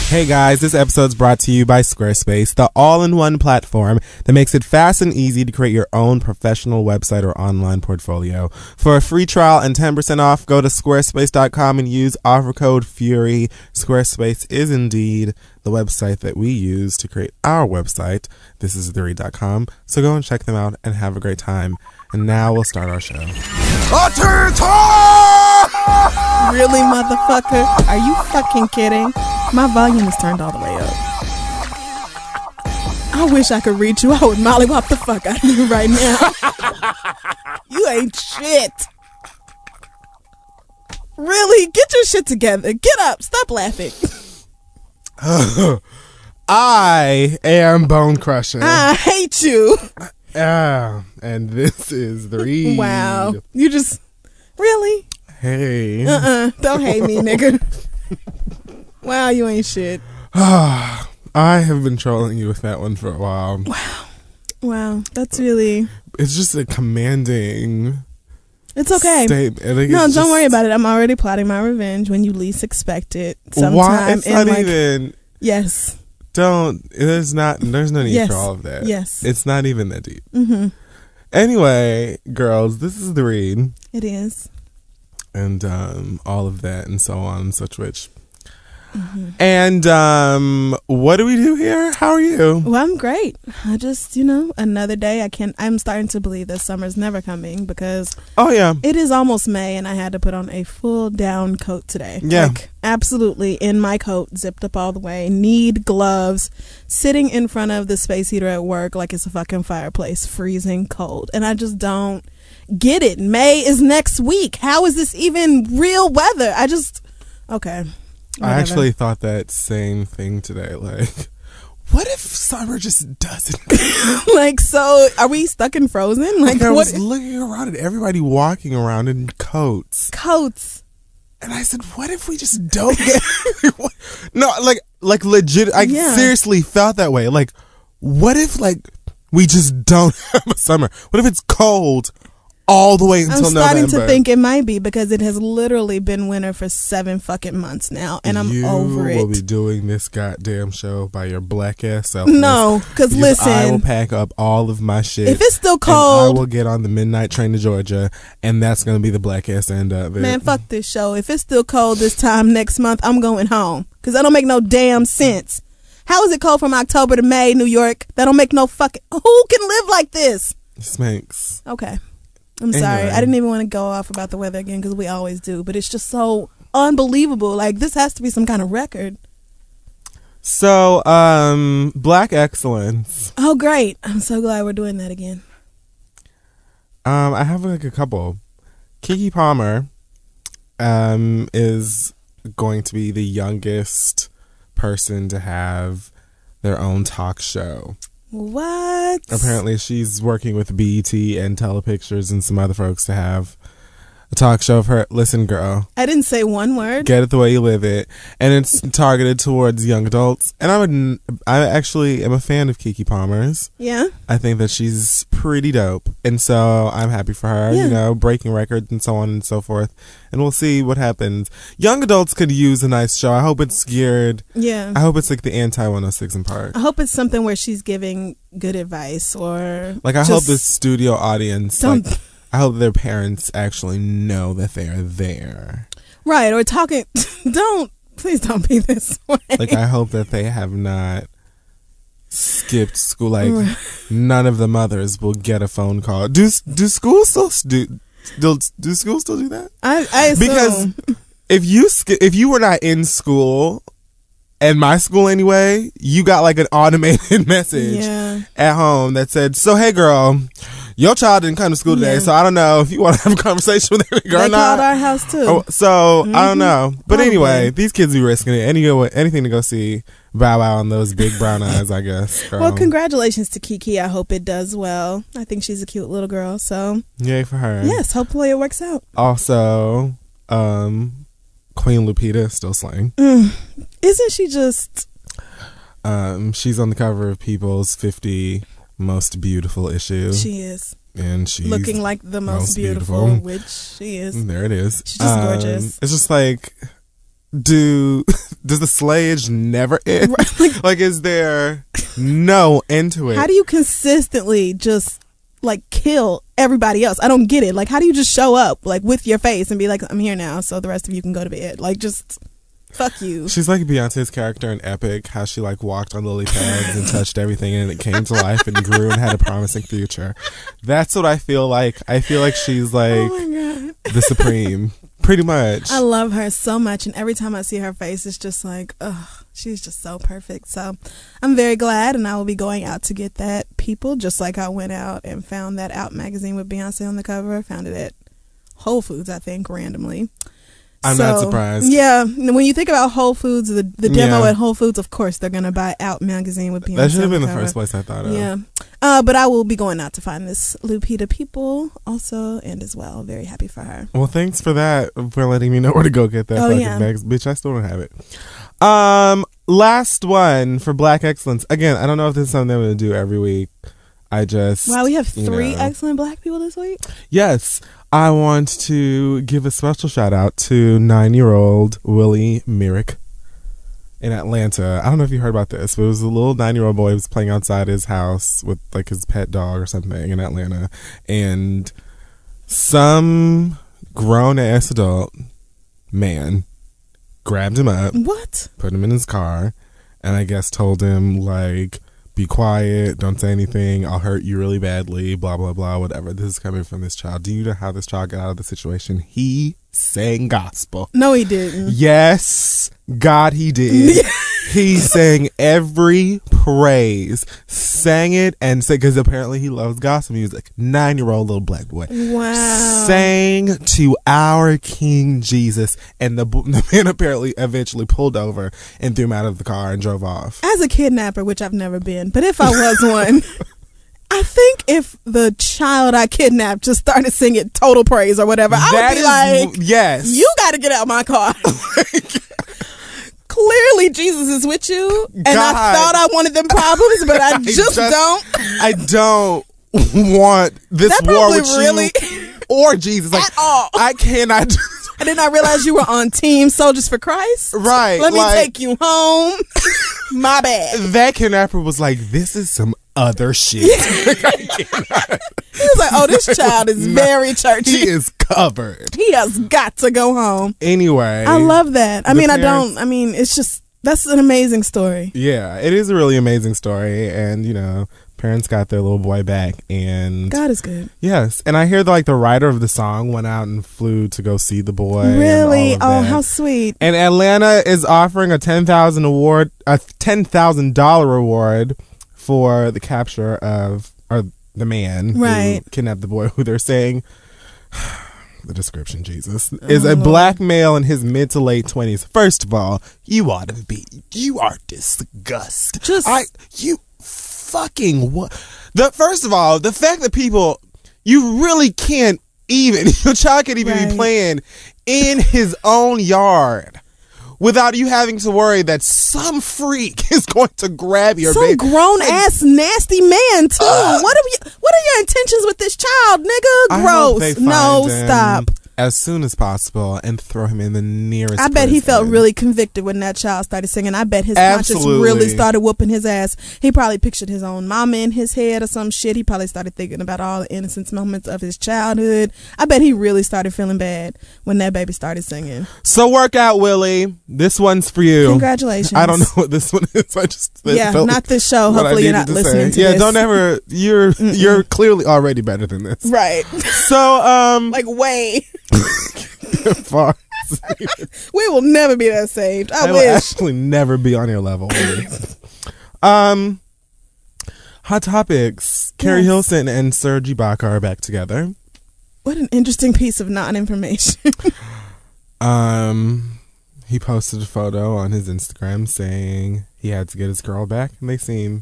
Hey guys, this episode's brought to you by Squarespace, the all-in-one platform that makes it fast and easy to create your own professional website or online portfolio. For a free trial and 10% off, go to squarespace.com and use offer code FURY. Squarespace is indeed the website that we use to create our website. This is theread.com. So go and check them out and have a great time. And now we'll start our show. Really, motherfucker? Are you fucking kidding? My volume is turned all the way up. I wish I could reach you. I would mollywop the fuck out of you right now. You ain't shit. Really? Get your shit together. Get up. Stop laughing. I am Bone Crusher. I hate you. And this is the Read. Wow. You just... Really? Hey. Don't hate me, nigga. Wow, you ain't shit. I have been trolling you with that one for a while. Wow. That's really... It's just a commanding... It's okay. Statement. No, don't worry about it. I'm already plotting my revenge when you least expect it. Sometime why? It's not like, even... Yes. Don't... There's no need for all of that. Yes. It's not even that deep. Mm-hmm. Anyway, girls, this is the Read. It is. And all of that and so on and such which. Mm-hmm. And what do we do here? How are you? Well, I'm great. I just, another day. I'm starting to believe that summer's never coming because it is almost May and I had to put on a full down coat today. Yeah. Like, absolutely in my coat, zipped up all the way, need gloves, sitting in front of the space heater at work like it's a fucking fireplace, freezing cold. And I just don't get it. May is next week. How is this even real weather? Okay. Whatever. I actually thought that same thing today. Like, what if summer just doesn't come? Like, so are we stuck in Frozen? Like I was looking around at everybody walking around in coats. And I said, what if we just don't get... No, like legit, I seriously felt that way. Like, what if, we just don't have a summer? What if it's cold all the way until November? I'm starting to think it might be because it has literally been winter for 7 fucking months now, and I'm over it. You will be doing this goddamn show by your black ass self. No, because listen, I will pack up all of my shit. If it's still cold, I will get on the midnight train to Georgia, and that's going to be the black ass end of it. Man, fuck this show. If it's still cold this time next month, I'm going home because that don't make no damn sense. How is it cold from October to May, New York? That don't make no fucking... Who can live like this? Smanks. Okay. I'm sorry. I didn't even want to go off about the weather again because we always do. But it's just so unbelievable. Like, this has to be some kind of record. So, Black Excellence. Oh, great. I'm so glad we're doing that again. I have a couple. Keke Palmer is going to be the youngest person to have their own talk show. What? Apparently she's working with BET and Telepictures and some other folks to have a talk show of her. Listen, girl. I didn't say one word. Get it the way you live it. And it's targeted towards young adults. And I actually am a fan of Keke Palmer's. Yeah. I think that she's pretty dope. And so I'm happy for her, breaking records and so on and so forth. And we'll see what happens. Young adults could use a nice show. I hope it's geared. Yeah. I hope it's like the anti-106 in Park. I hope it's something where she's giving good advice or... Like, I hope the studio audience... I hope their parents actually know that they are there. Right, or talking... Please don't be this way. Like, I hope that they have not skipped school. Like, none of the mothers will get a phone call. Do schools still do schools still do that? I assume. Because if you were not in school, and my school anyway, you got like an automated message at home that said, so hey girl, your child didn't come to school today, so I don't know if you want to have a conversation with her or not. They called our house too. Oh, so I don't know. But anyway, these kids be risking it. Anything to go see Bow Wow and those big brown eyes, I guess. Girl. Well, congratulations to Keke. I hope it does well. I think she's a cute little girl. So yay for her. Yes, hopefully it works out. Also, Queen Lupita still slaying. Isn't she just... She's on the cover of People's 50 Most Beautiful issue. She is. And she's looking like the most beautiful, which she is. There it is. She's just gorgeous. It's just like, does the slayage never end? Like, is there no end to it? How do you consistently just like kill everybody else? I don't get it. Like, how do you just show up like with your face and be like, I'm here now, so the rest of you can go to bed? Like, just fuck you. She's like Beyonce's character in Epic, how she like walked on lily pads and touched everything and it came to life and grew and had a promising future. That's what I feel like. I feel like she's like Oh my God. the supreme. Pretty much. I love her so much, and every time I see her face, it's just like, ugh, she's just so perfect. So I'm very glad, and I will be going out to get that, people, just like I went out and found that Out magazine with Beyonce on the cover. I found it at Whole Foods, I think, randomly. I'm not surprised. Yeah, when you think about Whole Foods, the demo at Whole Foods, of course, they're going to buy Out magazine with Beyonce. That should have been on the cover. first place I thought of. Yeah. But I will be going out to find this Lupita People also, and as well. Very happy for her. Well, thanks for that, for letting me know where to go get that fucking bags. Bitch, I still don't have it. Last one for Black Excellence. Again, I don't know if this is something I'm going to do every week. Wow, we have 3 excellent Black people this week? Yes. I want to give a special shout out to 9-year-old Willie Myrick in Atlanta. I don't know if you heard about this, but it was a little 9-year-old boy who was playing outside his house with like his pet dog or something in Atlanta, and some grown-ass adult man grabbed him up, put him in his car, and I guess told him like, be quiet, don't say anything, I'll hurt you really badly, blah, blah, blah, whatever. This is coming from this child. Do you know how this child got out of the situation? He sang gospel. No, he didn't. Yes, God, he did. He sang every praise, sang it, and said, because apparently he loves gospel music. 9-year-old little black boy. Wow. Sang to our King Jesus, and the man apparently eventually pulled over and threw him out of the car and drove off. As a kidnapper, which I've never been, but if I was one, I think if the child I kidnapped just started singing Total Praise or whatever, I would be like, yes, you got to get out of my car. Clearly Jesus is with you, and God. I thought I wanted them problems, but I just don't. I don't want this war with really you or Jesus at all. I cannot. And then I realized you were on Team Soldiers for Christ. Right. Let me take you home. My bad. That kidnapper was like, this is some other shit. He was like, oh, this child is very churchy. He is covered. He has got to go home. Anyway. I love that. It's just, that's an amazing story. Yeah, it is a really amazing story. And, you know, parents got their little boy back, and God is good. Yes, and I hear the writer of the song went out and flew to go see the boy. Really? Oh, how sweet! And Atlanta is offering a $10,000 reward for the capture of the man who kidnapped the boy, who they're saying, the description, Jesus, is a black male in his mid to late 20s. First of all, you are disgusting. Fucking what? First of all, the fact that people, you really can't even, your child can't even be playing in his own yard without you having to worry that some freak is going to grab your baby. Some grown ass nasty man too. What are your intentions with this child, nigga? Gross. No, stop. As soon as possible and throw him in the nearest I bet prison. He felt really convicted when that child started singing. I bet his conscience really started whooping his ass. He probably pictured his own mama in his head or some shit. He probably started thinking about all the innocence moments of his childhood. I bet he really started feeling bad when that baby started singing. So work out, Willie. This one's for you. Congratulations. I don't know what this one is. Not this show. Hopefully you're not listening to this. Yeah, don't ever. You're clearly already better than this. Right. So like way. Far. We will never be that saved. I wish. Will actually never be on your level. Hot topics. Carrie Hilson and Serge Ibaka are back together. What an interesting piece of non-information. He posted a photo on his Instagram saying he had to get his girl back, and they seem.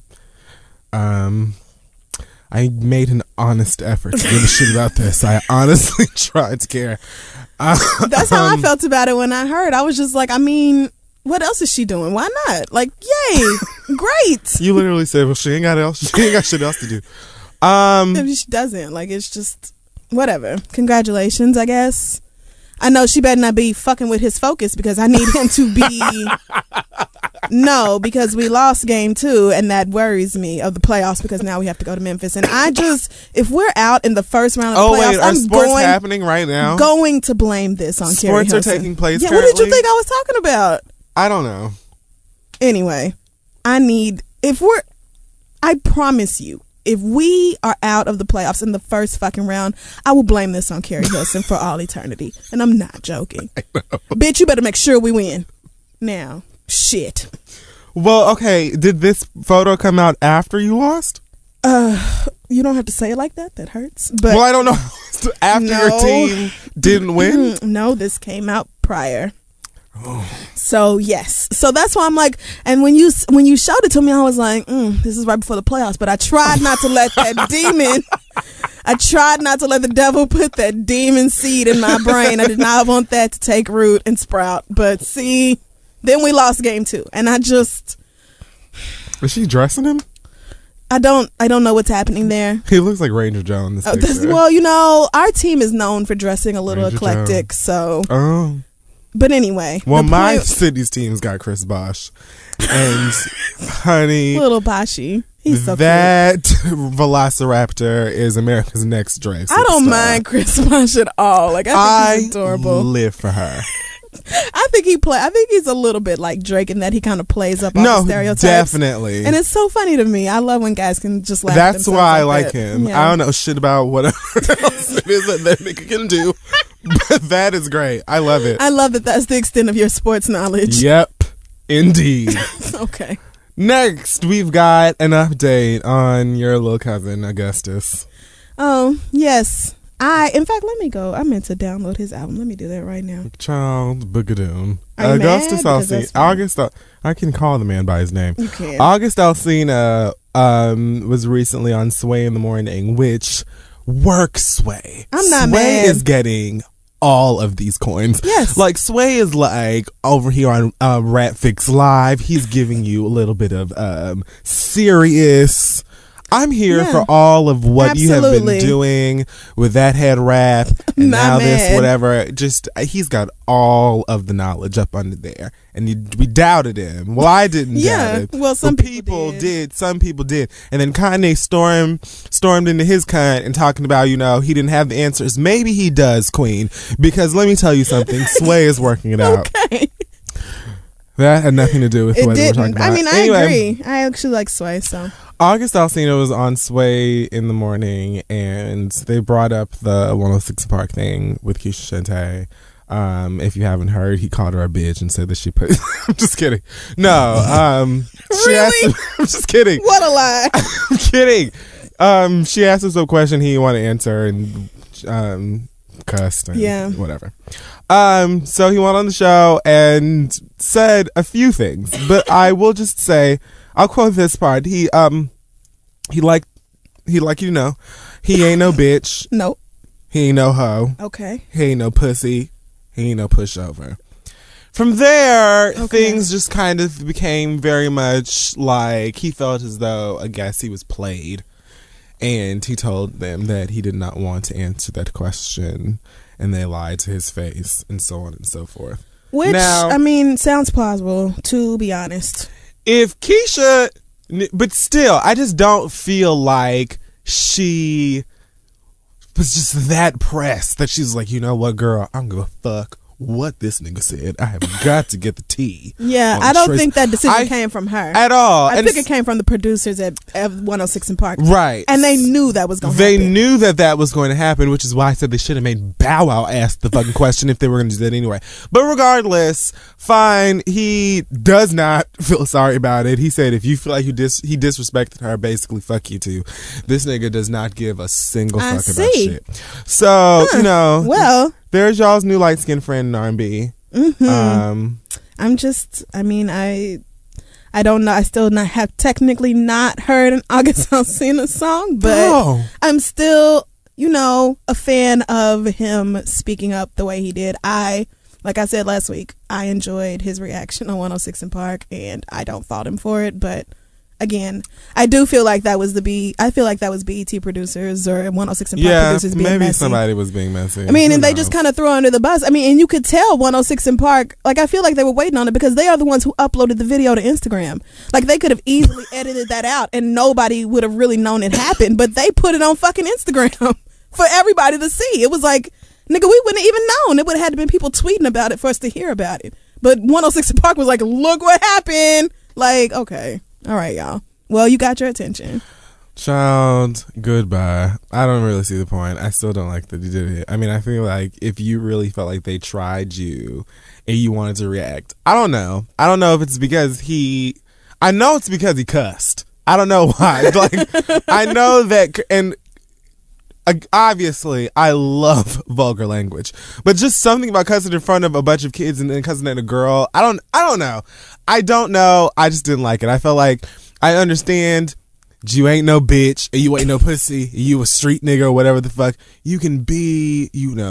I made an honest effort to give a shit about this. I honestly tried to care. That's how I felt about it when I heard. I was just like, what else is she doing? Why not? Like, yay, great. You literally said, well, she ain't got shit else to do. Maybe she doesn't. Like, it's just whatever. Congratulations, I guess. I know she better not be fucking with his focus because I need him to be. No, because we lost game 2 and that worries me of the playoffs because now we have to go to Memphis. And if we're out in the first round of the playoffs, wait, are sports happening right now? Going to blame this on Carrie Hilson. Sports are taking place Yeah, currently? what did you think I was talking about? I don't know. Anyway, I promise you, if we are out of the playoffs in the first fucking round, I will blame this on Carrie Hilson for all eternity. And I'm not joking. I know. Bitch, you better make sure we win. Now, shit. Well, okay, did this photo come out after you lost? You don't have to say it like that. That hurts. But well, I don't know. After your team didn't win? No, this came out prior. Oh. So yes, so that's why I'm like, and when you showed it to me, I was like, this is right before the playoffs. But I tried not to let that demon. I tried not to let the devil put that demon seed in my brain. I did not want that to take root and sprout. But see, then we lost game 2, and I just. Is she dressing him? I don't know what's happening there. He looks like Ranger Joe in this picture. Well, our team is known for dressing a little Ranger eclectic, Joe. so. Oh. But anyway. Well, my city's team's got Chris Bosh. And, honey. Little Boshy. He's so that cute. Velociraptor is America's Next Dress. I don't mind Chris Bosh at all. Like, I think he's adorable. I live for her. I think he's a little bit like Drake in that he kind of plays up all the stereotypes. Definitely. And it's so funny to me. I love when guys can just laugh. That's why I like him. Yeah. I don't know shit about whatever else it is that nigga can do. But that is great. I love it. I love that that's the extent of your sports knowledge. Yep. Indeed. Okay. Next, we've got an update on your little cousin, Augustus. Oh, yes. In fact, let me go. I meant to download his album. Let me do that right now. Child Boogadoon. Are you Augustus mad? Alsina. I can call the man by his name. You can. August Alsina was recently on Sway in the Morning, which works Sway. I'm not Sway mad. is getting all of these coins. Yes. Like Sway is like over here on Rat Fix Live. He's giving you a little bit of serious. I'm here for all of what you have been doing with that head wrap and now this whatever. Just he's got all of the knowledge up under there, and we doubted him. Well, I didn't doubt it. Well, some people did. Some people did, and then Kanye stormed into his cunt and talking about he didn't have the answers. Maybe he does, Queen, because let me tell you something. Sway is working it out. Okay. That had nothing to do with what we're talking about. I mean, I agree. I actually like Sway, so. August Alsina was on Sway in the Morning, and they brought up the 106 Park thing with Keisha Shante. If you haven't heard, he called her a bitch and said that she put. I'm just kidding. No. Really? I'm just kidding. What a lie. I'm kidding. She asked him some question he didn't want to answer and cussed and whatever. So he went on the show and said a few things, but I will just say, I'll quote this part. He like he ain't no bitch. Nope. He ain't no hoe. Okay. He ain't no pussy. He ain't no pushover. From there, things just kind of became very much like he felt as though, I guess, he was played. And he told them that he did not want to answer that question. And they lied to his face and so on and so forth. Which, now, I mean, sounds plausible, to be honest. If Keisha... But still, I just don't feel like she was just that pressed that she's like, you know what, girl, I don't give a fuck what this nigga said. I have got to get the tea. Yeah, I don't think that decision came from her at all. I think it came from the producers at 106 and Park. Right. And they knew that was going to happen. They knew that was going to happen, which is why I said they should have made Bow Wow ask the fucking question if they were going to do that anyway. But regardless, fine. He does not feel sorry about it. He said if you feel like he disrespected her, basically fuck you too. This nigga does not give a single fuck about shit. So, well, there's y'all's new light skinned friend in R&B. Mm-hmm. I don't know. I still have technically not heard an August Alsina song, but I'm still, a fan of him speaking up the way he did. Like I said last week, I enjoyed his reaction on 106 and Park, and I don't fault him for it, but again, I do feel like that was I feel like that was BET producers or 106 and Park producers being maybe messy. somebody was being messy. I mean, and they just kind of threw under the bus. I mean, and you could tell 106 and Park, like, I feel like they were waiting on it because they are the ones who uploaded the video to Instagram. Like, they could have easily edited that out and nobody would have really known it happened, but they put it on fucking Instagram for everybody to see. It was like, nigga, we wouldn't have even known. It would have had to been people tweeting about it for us to hear about it. But 106 and Park was like, look what happened. Like, okay. All right, y'all. Well, you got your attention. Child, goodbye. I don't really see the point. I still don't like that he did it. I mean, I feel like if you really felt like they tried you and you wanted to react, I don't know. I don't know if it's because I know it's because he cussed. I don't know why. Like, I know that, and obviously, I love vulgar language, but just something about cussing in front of a bunch of kids and then cussing at a girl. I don't know. I don't know. I just didn't like it. I felt like I understand you ain't no bitch and you ain't no pussy. You a street nigga or whatever the fuck. You can be,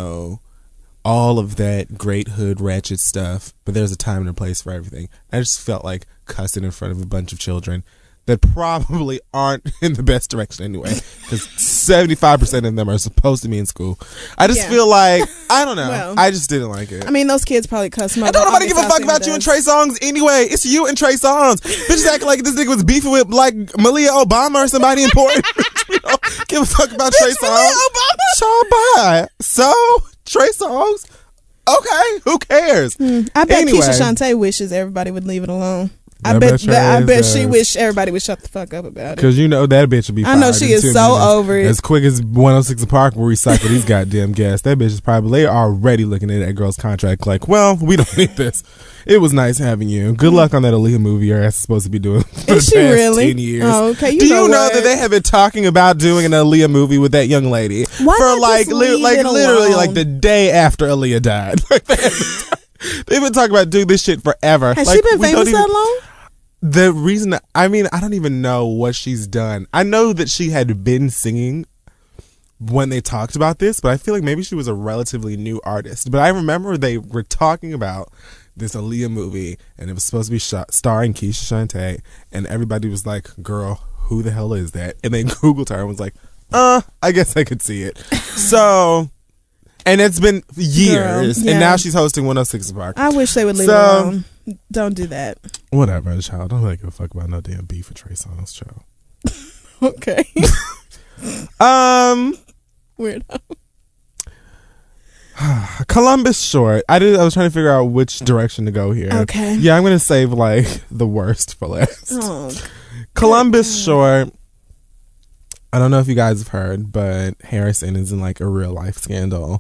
all of that great hood ratchet stuff, but there's a time and a place for everything. I just felt like cussing in front of a bunch of children that probably aren't in the best direction anyway, because 75% of them are supposed to be in school. I just feel like, I don't know. Well, I just didn't like it. I mean, those kids probably cuss. I don't nobody give a fuck about you and Trey Songz anyway. It's you and Trey Songz. Bitches acting like this nigga was beefing with like Malia Obama or somebody important. Give a fuck about Trey Songz. Bye. So, Trey Songz, okay, who cares? I bet Keisha Shantae wishes everybody would leave it alone. I bet she wish everybody would shut the fuck up about it. Because that bitch would be fired. I know she is so over it. As quick as 106 and Park will recycle these goddamn gas, that bitch is probably already looking at that girl's contract like, well, we don't need this. It was nice having you. Good luck on that Aaliyah movie your ass is supposed to be doing for the past 10 years. Oh, okay. Do you know that they have been talking about doing an Aaliyah movie with that young lady for like literally like the day after Aaliyah died? They've been talking about doing this shit forever. Has she been famous that long? The reason, I don't even know what she's done. I know that she had been singing when they talked about this, but I feel like maybe she was a relatively new artist. But I remember they were talking about this Aaliyah movie, and it was supposed to be starring Keisha Shantae, and everybody was like, girl, who the hell is that? And they Googled her and was like, I guess I could see it. So, and it's been years, and now she's hosting 106 Park. I wish they would leave it alone. Don't do that. Whatever, child. Don't really give a fuck about no damn beef with Trey Songz, child. Okay. Weirdo. Columbus Short. I was trying to figure out which direction to go here. Okay. Yeah, I'm gonna save like the worst for last. Columbus Short. I don't know if you guys have heard, but Harrison is in like a real life scandal.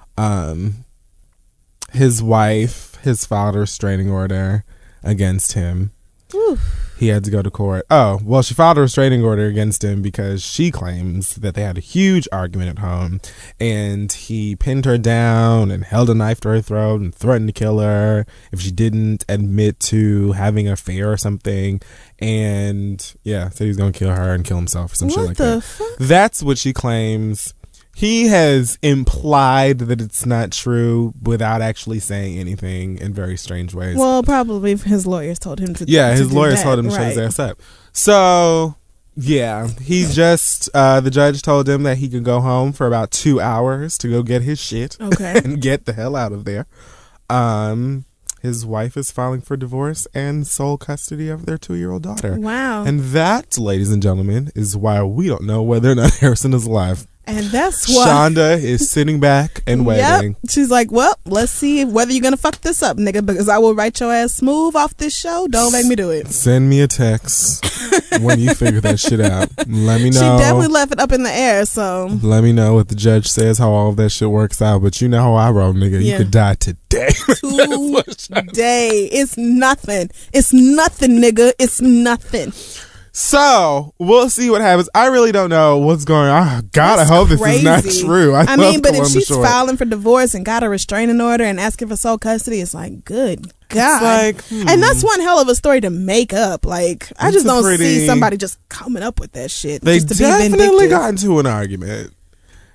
His wife has filed a restraining order against him. Ooh. He had to go to court. Oh, well, she filed a restraining order against him because she claims that they had a huge argument at home and he pinned her down and held a knife to her throat and threatened to kill her if she didn't admit to having an affair or something. And said he was going to kill her and kill himself or some shit like that. Fuck? That's what she claims. He has implied that it's not true without actually saying anything in very strange ways. Well, probably his lawyers told him to. Yeah, his lawyers told him to shut his ass up. So, he just, the judge told him that he could go home for about 2 hours to go get his shit. Okay. And get the hell out of there. His wife is filing for divorce and sole custody of their 2-year-old daughter. Wow. And that, ladies and gentlemen, is why we don't know whether or not Harrison is alive. And that's why Shonda is sitting back and waiting. Yep. She's like, well, let's see whether you're going to fuck this up, nigga, because I will write your ass smooth off this show. Don't make me do it. Send me a text when you figure that shit out. Let me know. She definitely left it up in the air, so. Let me know what the judge says, how all of that shit works out. But you know how I roll, nigga. You could die today. Today. It's nothing. It's nothing, nigga. It's nothing. So, we'll see what happens. I really don't know what's going on. Oh, God, I hope crazy. This is not true. I mean, but if she's filing for divorce and got a restraining order and asking for sole custody, it's like, good God. It's like, and that's one hell of a story to make up. Like, I just don't see somebody just coming up with that shit. They just to definitely be vindictive. got into an argument.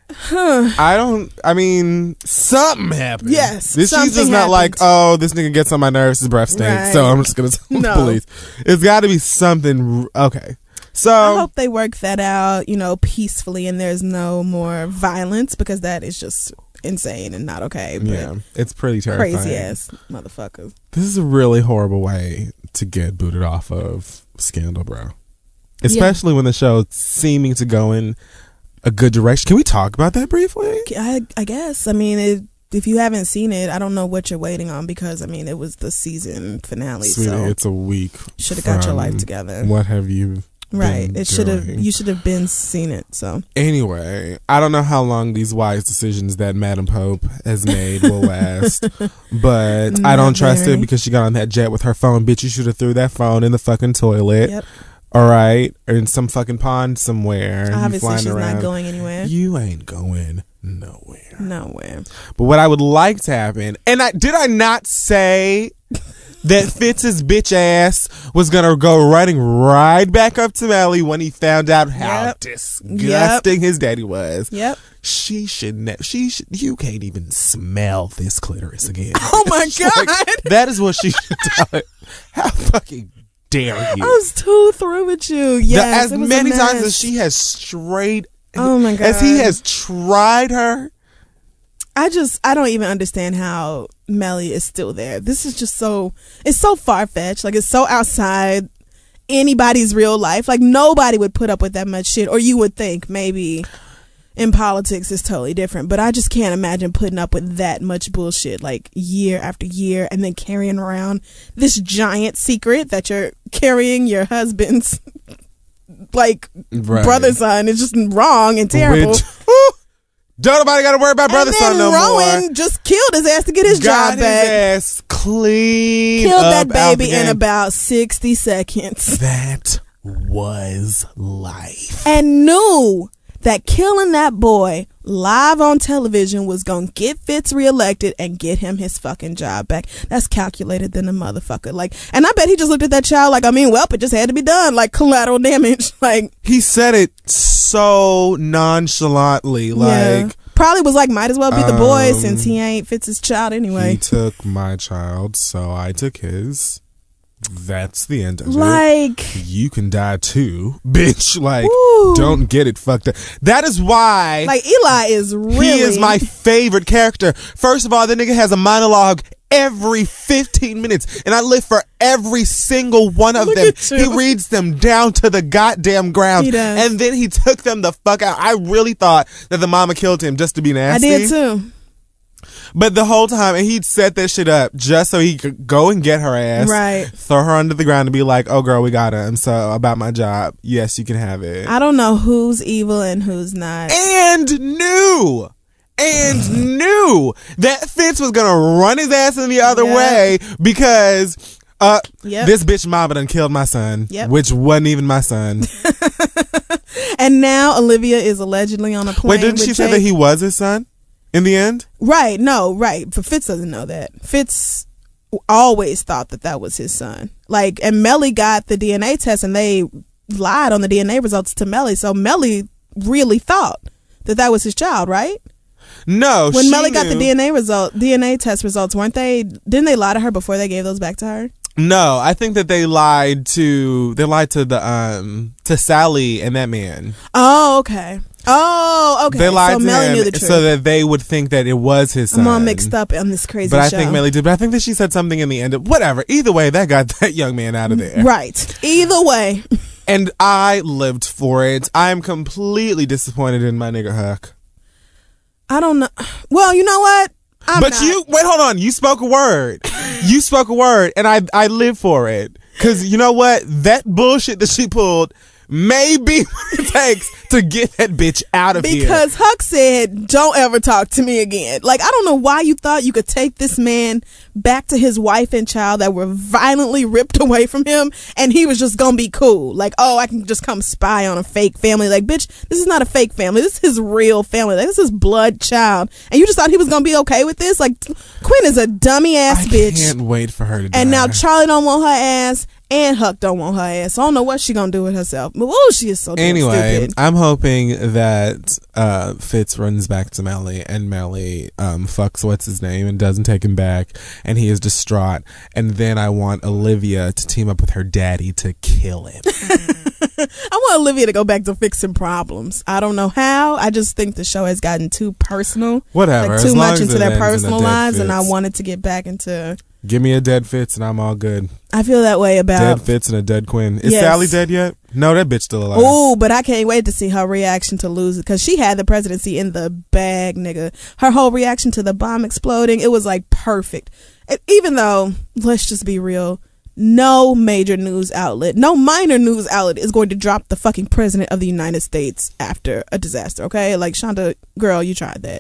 I mean, something happened. Yes, She's something just not like, happened. oh, this nigga gets on my nerves, his breath stinks, Right. so I'm just gonna tell the No. police. It's got to be something. Okay, so I hope they work that out, peacefully, and there's no more violence, because that is just insane and not okay. But yeah, it's pretty terrifying. crazy ass motherfuckers. This is a really horrible way to get booted off of Scandal, bro. Especially when the show's seeming to go in a good direction. Can we talk about that briefly? I guess. I mean, if you haven't seen it, I don't know what you're waiting on, because it was the season finale. Sweetie, so it's a week. should have got your life from together. What have you Right. been It should have. doing? You should have been seen it. So Anyway, I don't know how long these wise decisions that Madam Pope has made will last, but I Not don't trust very. it because she got on that jet with her phone. Bitch, you should have threw that phone in the fucking toilet. Yep. All right, or in some fucking pond somewhere. You Obviously flying she's around. not going anywhere. You ain't going nowhere. Nowhere. But what I would like to happen, and did I not say that Fitz's bitch ass was gonna go running right back up to Melly when he found out how Yep. disgusting his daddy was? Yep. She should. You can't even smell this clitoris again. Oh my God. That is what she should do. How fucking dare you? I was too through with you. Yes. As it was a many times mess. as she has strayed, Oh my God. as he has tried her. I don't even understand how Melly is still there. This is just it's so far-fetched. Like, it's so outside anybody's real life. Like, nobody would put up with that much shit. Or you would think maybe in politics it's totally different. But I just can't imagine putting up with that much bullshit, like, year after year, and then carrying around this giant secret that you're carrying your husband's, like, Right. brother's son. It's just wrong and terrible. Which, don't nobody got to worry about brother and son then no Rowan more. just killed his ass to get his Got job his back. ass clean. Killed up that out the baby in game. about 60 seconds. That was life. And knew that killing that boy live on television was gonna get Fitz reelected and get him his fucking job back. That's calculated than a motherfucker. Like, and I bet he just looked at that child like, it just had to be done. Like, collateral damage. Like, He said it so nonchalantly, yeah. like Probably was like, might as well be the boy since he ain't Fitz's child anyway. he took my child, so I took his. That's the end of it. Like, You can die too, bitch. Like, Woo. don't get it fucked up. That is why like Eli is really. he is my favorite character. First of all, the nigga has a monologue every 15 minutes, and I live for every single one of Look them. at you. He reads them down to the goddamn ground, He does. and then he took them the fuck out. I really thought that the mama killed him just to be I nasty. did too. But the whole time, and he'd set that shit up just so he could go and get her ass, Right. throw her under the ground and be like, oh girl, we got him. So about my job, yes, you can have it. I don't know who's evil and who's not. And knew that Fitz was gonna run his ass in the other Yep. way because Yep. this bitch mama done killed my son, Yep. which wasn't even my son. And now Olivia is allegedly on a plane. Wait, didn't with she say Jake. that he was his son in the end? Right, no, right. But Fitz doesn't know that. Fitz always thought that was his son. Like, and Melly got the DNA test and they lied on the DNA results to Melly. So Melly really thought that was his child, right? No, When she Melly got the knew. DNA test results, didn't they lie to her before they gave those back to her? No, I think that they lied to to Sally and that man. Oh, okay. They lied so to Melly him knew the truth. so that they would think that it was his son. I'm all mixed up on this crazy But I show. think Melly did. But I think that she said something in the end. Whatever. Either way, that got that young man out of there. Right. Either way. And I lived for it. I'm completely disappointed in my nigga Huck. I don't know. Well, you know what? But wait, hold on. You spoke a word. You spoke a word, and I live for it. Because you know what? That bullshit that she pulled may be what it takes to get that bitch out of here. Because Huck said, don't ever talk to me again. Like, I don't know why you thought you could take this man back to his wife and child that were violently ripped away from him, and he was just gonna be cool. Like, oh, I can just come spy on a fake family. Like, bitch, this is not a fake family. This is his real family. Like, this is blood child. And you just thought he was gonna be okay with this? Like, Quinn is a dummy ass bitch. I can't wait for her to die. And now Charlie don't want her ass, and Huck don't want her ass. I don't know what she gonna do with herself. But oh, she is so damn stupid. I'm hoping that Fitz runs back to Melly, and Melly fucks what's his name and doesn't take him back, and he is distraught. And then I want Olivia to team up with her daddy to kill him. I want Olivia to go back to fixing problems. I don't know how. I just think the show has gotten too personal. Whatever. Like, too much into their personal lives, and I wanted to get back into... Give me a dead Fitz and I'm all good. I feel that way about... Dead Fitz and a dead Quinn. Is Sally dead yet? No, that bitch still alive. Oh, but I can't wait to see her reaction to losing, because she had the presidency in the bag, nigga. Her whole reaction to the bomb exploding, it was like perfect. Even though, let's just be real, no major news outlet, no minor news outlet is going to drop the fucking president of the United States after a disaster, okay? Like, Shonda, girl, you tried that.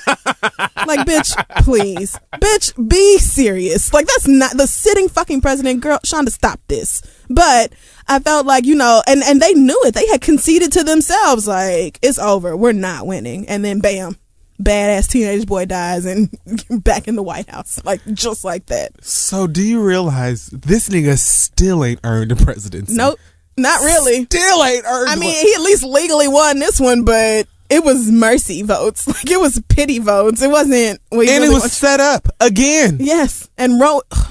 Like, bitch, please. Bitch, be serious. Like, that's not the sitting fucking president. Girl, Shonda, stop this. But I felt like, you know, and they knew it. They had conceded to themselves, like, it's over. We're not winning. And then, bam. Badass teenage boy dies and back in the White House, like, just like that. So do you realize this nigga still ain't earned a presidency? Nope, not really. Still ain't earned. I mean, he at least legally won this one, but it was mercy votes. Like, it was pity votes. It wasn't. And it was set up again. Yes, and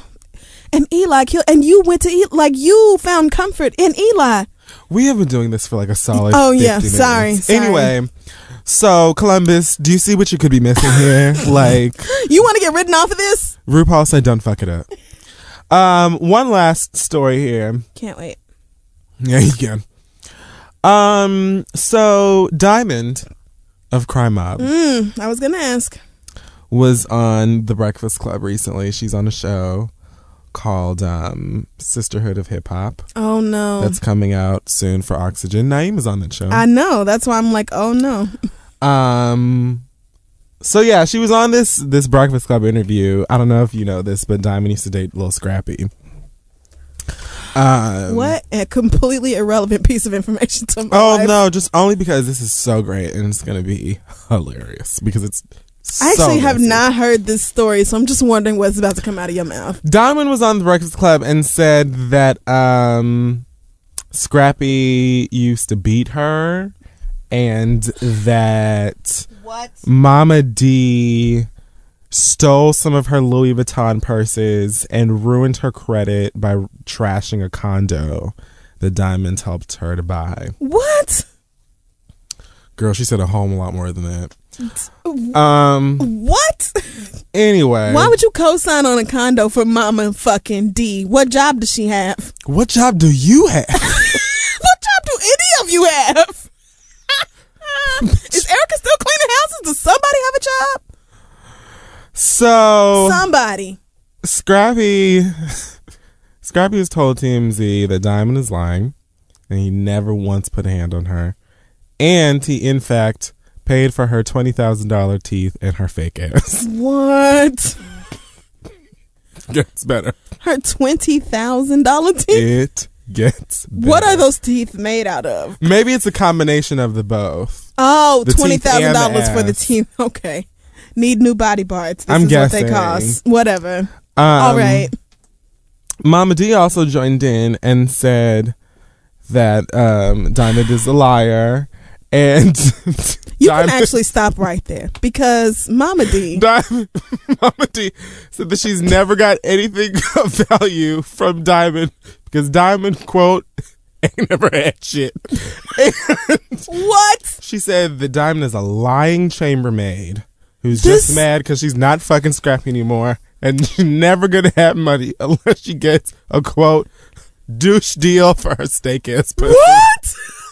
and Eli killed. And you went to Eli, you found comfort in Eli. We have been doing this for like a solid. Oh 50 yeah, minutes. sorry. Anyway. So, Columbus, do you see what you could be missing here? Like, you want to get written off of this? RuPaul said, don't fuck it up. One last story here. Can't wait. Yeah, you can. So, Diamond of Crime Mob. I was going to ask. Was on The Breakfast Club recently. She's on a show called Sisterhood of Hip Hop. Oh no. That's coming out soon for Oxygen. Naeem is on that show. I know. That's why I'm like, oh no. So yeah, she was on this Breakfast Club interview. I don't know if you know this, but Diamond used to date Lil Scrappy. What a completely irrelevant piece of information to my life. No, just only because this is so great and it's gonna be hilarious because it's I actually have not heard this story, so I'm just wondering what's about to come out of your mouth. Diamond was on The Breakfast Club and said that Scrappy used to beat her and that Mama D stole some of her Louis Vuitton purses and ruined her credit by trashing a condo that Diamond helped her to buy. What? Girl, she said a whole lot more than that. What? Anyway. Why would you co-sign on a condo for Mama fucking D? What job does she have? What job do you have? What job do any of you have? Is Erica still cleaning houses? Does somebody have a job? So somebody. Scrappy has told TMZ that Diamond is lying and he never once put a hand on her. And he, in fact, paid for her $20,000 teeth and her fake ass. What? Gets better. Her $20,000 teeth? It gets better. What are those teeth made out of? Maybe it's a combination of the both. Oh, $20,000 for the teeth. Okay. Need new body parts. This is guessing what they cost. Whatever. All right. Mama D also joined in and said that Diamond is a liar. And you can actually stop right there because Mama D said that she's never got anything of value from Diamond because Diamond, quote, ain't never had shit. What? She said that Diamond is a lying chambermaid who's just mad because she's not fucking Scrappy anymore and she's never gonna have money unless she gets a, quote, douche deal for her steak ass pussy. What?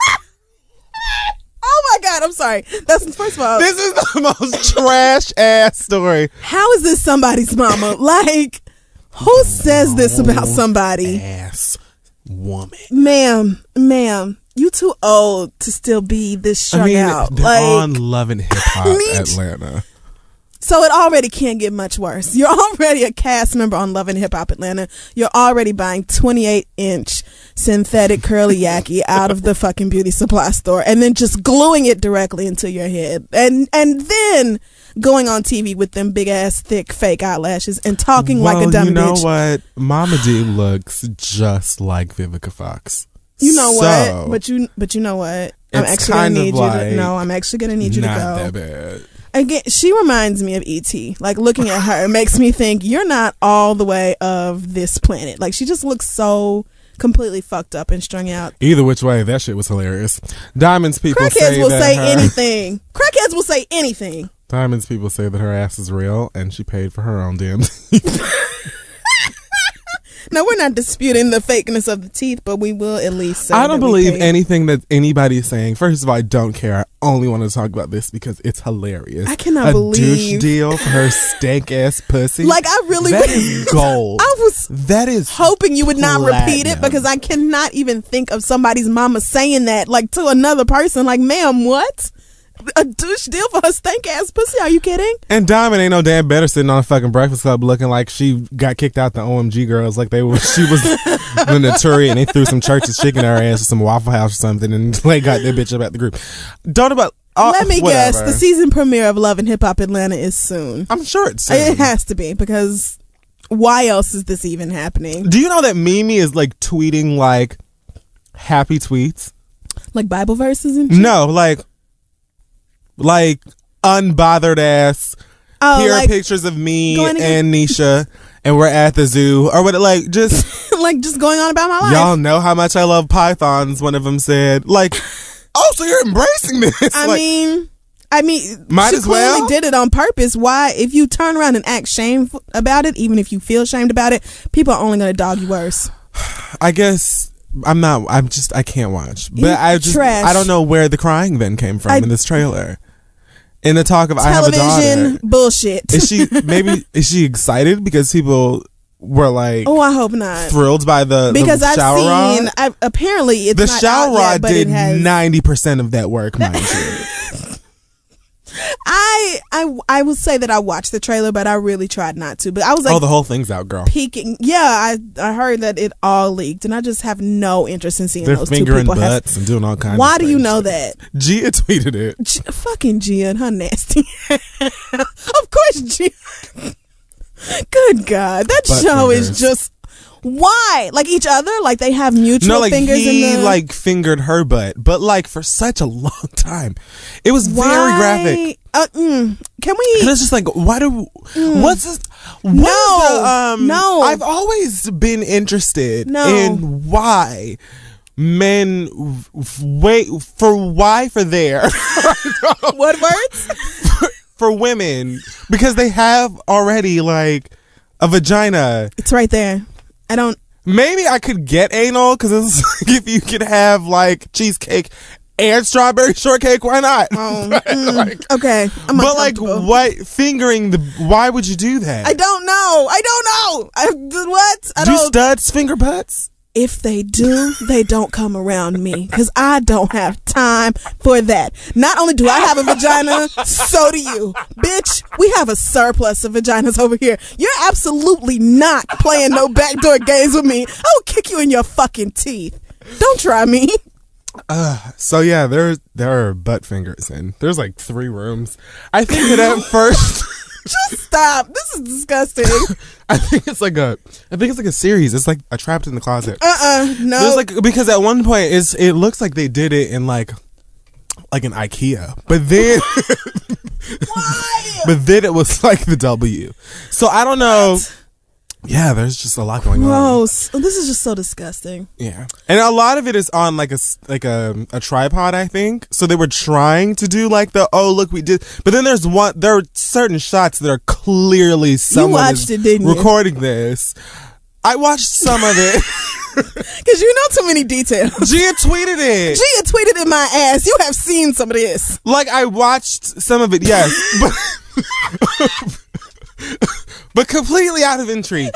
Oh my God, I'm sorry. That's first of all. This is the most trash ass story. How is this somebody's mama? Like, who says this about somebody? Ass woman. Ma'am, you too old to still be this strung out. They're on Love and Hip Hop Atlanta. So it already can't get much worse. You're already a cast member on Love and Hip Hop Atlanta. You're already buying 28-inch synthetic curly yaki out of the fucking beauty supply store and then just gluing it directly into your head. And then going on TV with them big ass thick fake eyelashes and talking like a dumb bitch. You know what? Mama D looks just like Vivica Fox. You know what? But you know what? I'm actually gonna need you to. No, I'm actually gonna need you to go. Not that bad. Again, she reminds me of E.T. Like, looking at her makes me think you're not all the way of this planet. Like, she just looks so completely fucked up and strung out. Either which way, that shit was hilarious. Diamonds people Crackheads will say anything. Crackheads will say anything. Diamonds people say that her ass is real and she paid for her own damn. No, we're not disputing the fakeness of the teeth, but we will at least say I don't believe anything that anybody's saying. First of all, I don't care. I only want to talk about this because it's hilarious. I cannot believe a douche deal for her stank ass pussy. Like, I really that is gold. That is hoping you would not repeat it because I cannot even think of somebody's mama saying that like to another person. Like, ma'am, what? A douche deal for her stank ass pussy? Are you kidding? And Diamond ain't no damn better sitting on a fucking Breakfast Club looking like she got kicked out the OMG girls, like she was the Naturi and they threw some church's chicken at her ass or some Waffle House or something and they got that bitch up at the group. Let me guess, the season premiere of Love and Hip Hop Atlanta is soon. I'm sure it's soon. It has to be, because why else is this even happening? Do you know that Mimi is like tweeting like happy tweets? Like Bible verses and shit? No, like unbothered ass. Here are pictures of me and Nisha, and we're at the zoo, or what? Like just like just going on about my life. Y'all know how much I love pythons. One of them said, like, oh, so you're embracing this? I mean, might she as well. Clearly did it on purpose. Why? If you turn around and act shame about it, even if you feel shamed about it, people are only going to dog you worse. I guess. I can't watch. But I don't know where the crying then came from in this trailer. In the talk of television, I have a daughter. Bullshit. Is she excited because people were like, oh, I hope not, thrilled by the shower rod? Apparently it's the not shower out rod yet, did 90% of that work, mind you. I will say that I watched the trailer, but I really tried not to. But I was like, oh, the whole thing's out, girl. Peeking. Yeah, I heard that it all leaked, and I just have no interest in seeing those two people. They're fingering butts and doing all kinds. Why of do you know that? Gia tweeted it. Fucking Gia and her nasty. Of course, Gia. Good God, that butt show fingers. is just. Why? Like each other? Like they have mutual fingers he in the... like fingered her butt, but like for such a long time. It was very graphic. Can we... And it's just like, why do... What's this... No. I've always been interested in why men wait for... Why for their... What words? For women. Because they have already like a vagina. It's right there. I don't... Maybe I could get anal, because it's like if you could have like cheesecake and strawberry shortcake, why not? Okay. But like, what fingering the... Why would you do that? I don't know. What? Do studs finger butts? If they do, they don't come around me, because I don't have time for that. Not only do I have a vagina, so do you. Bitch, we have a surplus of vaginas over here. You're absolutely not playing no backdoor games with me. I will kick you in your fucking teeth. Don't try me. So yeah, there are butt fingers, and there's like 3 rooms. I think that at first... Just stop. This is disgusting. I think it's like a series. It's like a Trapped in the Closet. No. There's like, because at one point it looks like they did it in like an IKEA, but then why? But then it was like the W. So I don't know. What? Yeah, there's just a lot going on. Gross. This is just so disgusting. Yeah, and a lot of it is on like a tripod, I think. So they were trying to do like the look we did, but then there are certain shots that are clearly someone recording this. I watched some of it. Because you know too many details. Gia tweeted it. Gia tweeted in my ass. You have seen some of this. Like, I watched some of it, yes. But completely out of intrigue.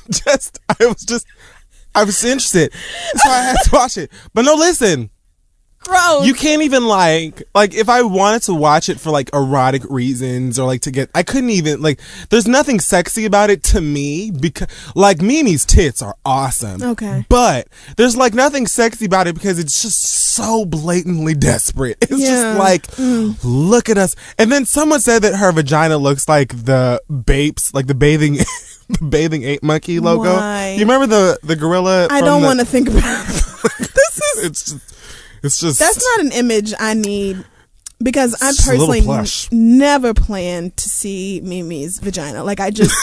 I was interested. So I had to watch it. But no, listen. gross. You can't even like if I wanted to watch it for like erotic reasons or like to get, I couldn't even like, there's nothing sexy about it to me because like Mimi's tits are awesome. Okay. But there's like nothing sexy about it because it's just so blatantly desperate. It's just like, look at us. And then someone said that her vagina looks like the Bapes, like the bathing the bathing ape monkey logo. Why? You remember the gorilla? I don't want to think about it. It's just that's not an image I need because I just a little personally plush. never plan to see Mimi's vagina. Like I just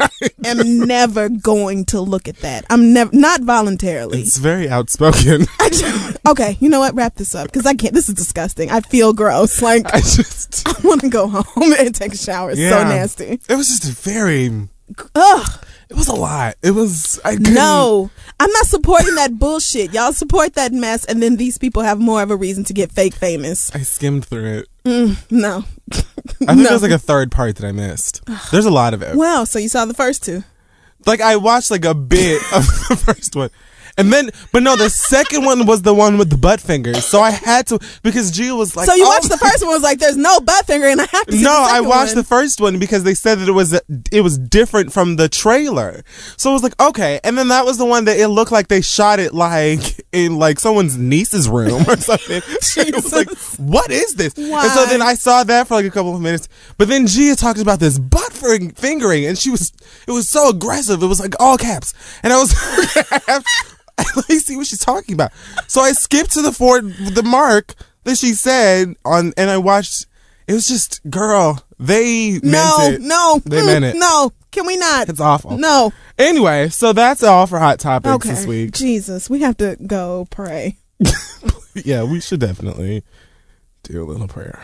am never going to look at that. I'm never, not voluntarily. It's very outspoken. Okay, you know what? Wrap this up because I can't. This is disgusting. I feel gross. Like I want to go home and take a shower. It's so nasty. It was just very. Ugh. It was a lot. It was. No, I'm not supporting that bullshit. Y'all support that mess, and then these people have more of a reason to get fake famous. I skimmed through it. No. I think there's like a third part that I missed. There's a lot of it. Wow, so you saw the first two. Like I watched like a bit of the first one. And then, but no, the second one was the one with the butt fingers. So I had to, because Gia was like, so you watched the first one, was like, there's no butt finger, and I have to see no, the second I watched one. the first one because they said that it was different from the trailer. So I was like, okay. And then that was the one that it looked like they shot it like in like someone's niece's room or something. It was like, what is this? Why? And so then I saw that for like a couple of minutes. But then Gia talked about this butt fingering, and it was so aggressive. It was like all caps. And I was let me see what she's talking about. So I skipped to the mark that she said and I watched. It was just, girl, they meant it. No, they meant it. No, can we not? It's awful. No. Anyway, so that's all for Hot Topics this week. Jesus, we have to go pray. Yeah, we should definitely do a little prayer.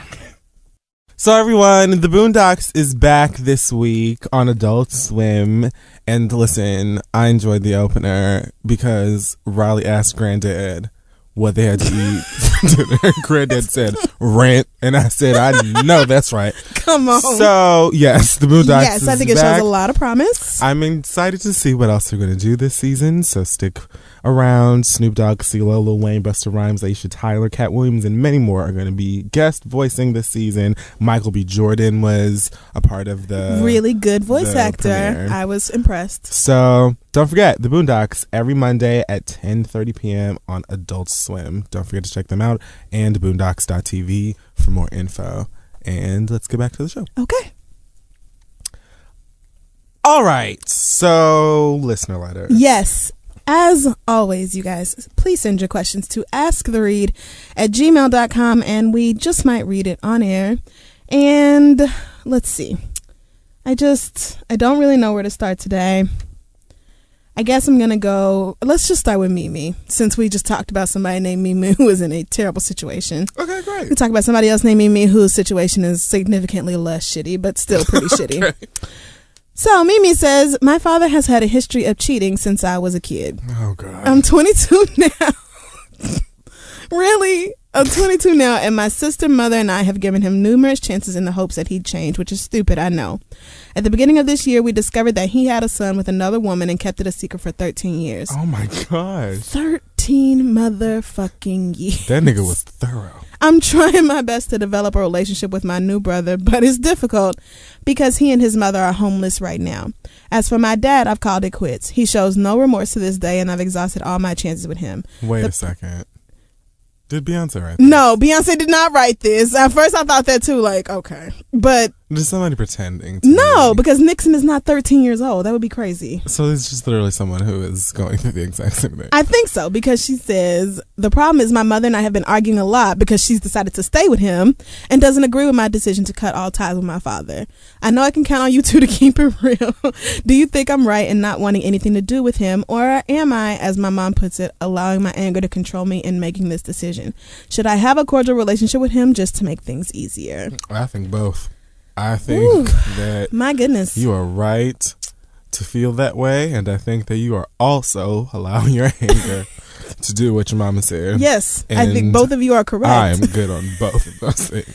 So everyone, The Boondocks is back this week on Adult Swim. And listen, I enjoyed the opener because Riley asked Granddad what they had to eat for dinner. Granddad said rent, and I said, I know that's right. Come on. So yes, The Boondocks yes, is I think it back. shows a lot of promise. I'm excited to see what else they're going to do this season, so stick around. Snoop Dogg, CeeLo, Lil Wayne, Busta Rhymes, Aisha Tyler, Cat Williams, and many more are going to be guest voicing this season. Michael B. Jordan was a part of the really good voice actor. Premiere. I was impressed. So don't forget, The Boondocks every Monday at 10:30 p.m. on Adult Swim. Don't forget to check them out, and boondocks.tv for more info. And let's get back to the show. Okay. All right. So listener letter. Yes. As always, you guys, please send your questions to asktheread@gmail.com, and we just might read it on air. And let's see. I don't really know where to start today. I guess I'm going to go, let's just start with Mimi, since we just talked about somebody named Mimi who is in a terrible situation. Okay, great. We talk about somebody else named Mimi whose situation is significantly less shitty, but still pretty shitty. Okay. So Mimi says, my father has had a history of cheating since I was a kid. Oh, God. I'm 22 now. Really? I'm 22 now, and my sister, mother, and I have given him numerous chances in the hopes that he'd change, which is stupid, I know. At the beginning of this year, we discovered that he had a son with another woman and kept it a secret for 13 years. Oh, my God. 13 motherfucking years. That nigga was thorough. I'm trying my best to develop a relationship with my new brother, but it's difficult because he and his mother are homeless right now. As for my dad, I've called it quits. He shows no remorse to this day, and I've exhausted all my chances with him. Wait a second. Did Beyonce write that? No, Beyonce did not write this. At first, I thought that too, like, okay. But Just somebody pretending to no, be. because Nixon is not 13 years old. That would be crazy. So it's just literally someone who is going through the exact same thing. I think so, because she says, the problem is my mother and I have been arguing a lot because she's decided to stay with him and doesn't agree with my decision to cut all ties with my father. I know I can count on you two to keep it real. Do you think I'm right in not wanting anything to do with him, or am I, as my mom puts it, allowing my anger to control me in making this decision? Should I have a cordial relationship with him just to make things easier? I think both. I think that My goodness. you are right to feel that way, and I think that you are also allowing your anger to do what your mama said. Yes, I And think both of you are correct. I am good on both of those things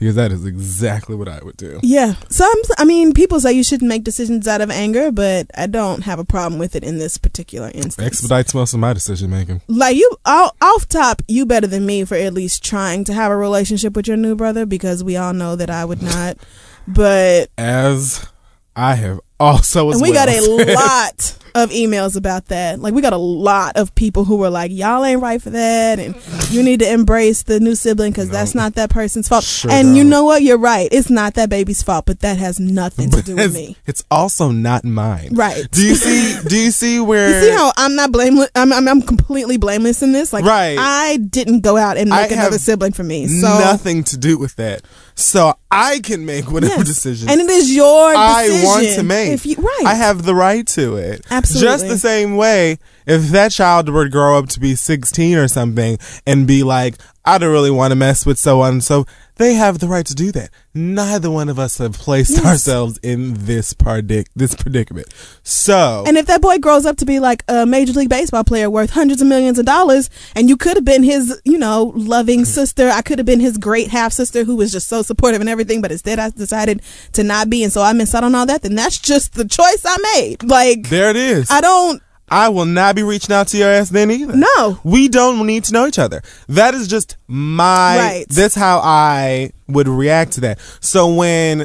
because that is exactly what I would do. Yeah. People say you shouldn't make decisions out of anger, but I don't have a problem with it in this particular instance. Expedites most of my decision making. Like, you, off top, you better than me for at least trying to have a relationship with your new brother, because we all know that I would not. But as I have also as and we well got a lot of emails about that. Like, we got a lot of people who were like, y'all ain't right for that, and you need to embrace the new sibling because that's not that person's fault. Sure and don't. you know what? You're right. It's not that baby's fault, but that has nothing to do with me. It's also not mine. Right. Do you see where You see how I'm not blameless? I'm completely blameless in this. Like, right. I didn't go out and make another sibling for me. So nothing to do with that. So I can make whatever decision. And it is your decision. I want to make. Right. I have the right to it. Absolutely. Just the same way, if that child were to grow up to be 16 or something and be like, I don't really want to mess with so on, so they have the right to do that. Neither one of us have placed ourselves in this predicament. So, and if that boy grows up to be like a Major League Baseball player worth hundreds of millions of dollars, and you could have been his, loving sister, I could have been his great half sister who was just so supportive and everything, but instead I decided to not be, and so I missed out on all that, then that's just the choice I made. Like, there it is. I will not be reaching out to your ass then either. No. We don't need to know each other. That is just that's how I would react to that. So when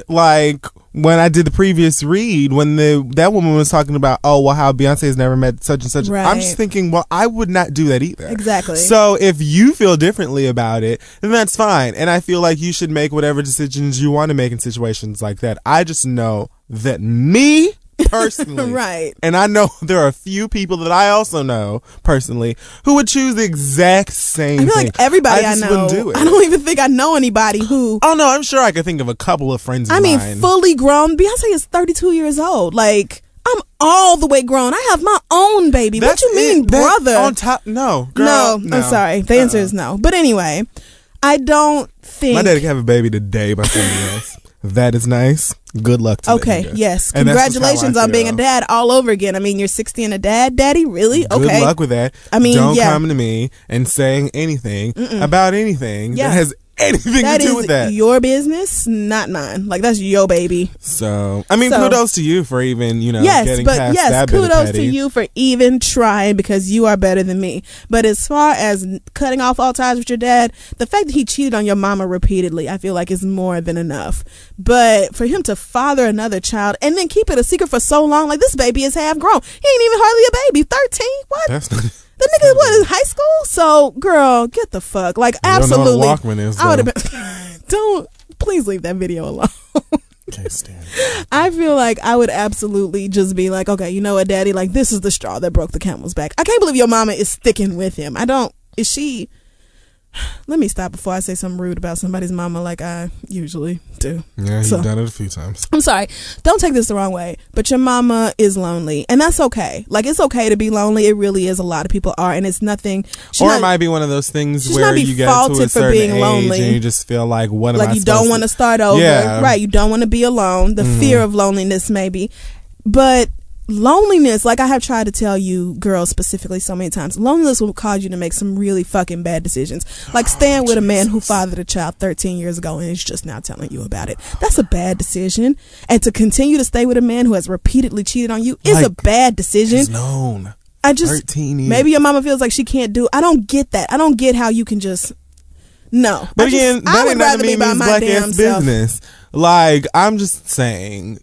I did the previous read, when that woman was talking about, how Beyonce has never met such and such, right. I'm just thinking, well, I would not do that either. Exactly. So if you feel differently about it, then that's fine. And I feel like you should make whatever decisions you want to make in situations like that. I just know that me personally, right, and I know there are a few people that I also know personally who would choose the exact same thing. I feel like everybody I know, wouldn't do it. I don't even think I know anybody who. Oh no, I'm sure I could think of a couple of friends of mine. Fully grown. Beyonce is 32 years old. Like, I'm all the way grown. I have my own baby. What you mean, brother? On top, no, girl, no. I'm sorry. The answer is no. But anyway, I don't think my daddy can have a baby today by somebody else. That is nice. Good luck to Okay, that. yes. Congratulations on being a dad all over again. I mean, you're 60 and a dad, daddy? Really? Okay. Good luck with that. I mean, don't come to me and saying anything about anything that has anything to do with that. That is your business, not mine. Like, that's your baby. So, I mean, kudos to you for even, getting past that bit of kudos petty. to you for even trying, because you are better than me. But as far as cutting off all ties with your dad, the fact that he cheated on your mama repeatedly, I feel like is more than enough. But for him to father another child and then keep it a secret for so long, like, this baby is half grown. He ain't even hardly a baby. 13? What? That's not... The nigga, what, in high school? So, girl, get the fuck. Like, absolutely. Don't know what a Walkman is, I would have been. Please leave that video alone. Can't stand it. I feel like I would absolutely just be like, okay, you know what, daddy? Like, this is the straw that broke the camel's back. I can't believe your mama is sticking with him. Is she. Let me stop before I say something rude about somebody's mama like I usually do. Yeah, you've done it a few times. I'm sorry. Don't take this the wrong way, but your mama is lonely, and that's okay. Like, it's okay to be lonely. It really is. A lot of people are, and it's nothing. Or it might be one of those things where you get to a certain age lonely, and you just feel like, what am I supposed to do? Like, you don't want to start over. Yeah. Right. You don't want to be alone. The fear of loneliness, maybe. But loneliness, like I have tried to tell you girls specifically so many times, loneliness will cause you to make some really fucking bad decisions, like staying with a man who fathered a child 13 years ago and is just now telling you about it. That's a bad decision. And to continue to stay with a man who has repeatedly cheated on you is a bad decision. He's known. 13 years. Maybe your mama feels like she can't do. I don't get that. I don't get how you can just. No. But again, that ain't nothing to me means black ass business. Like, I'm just saying,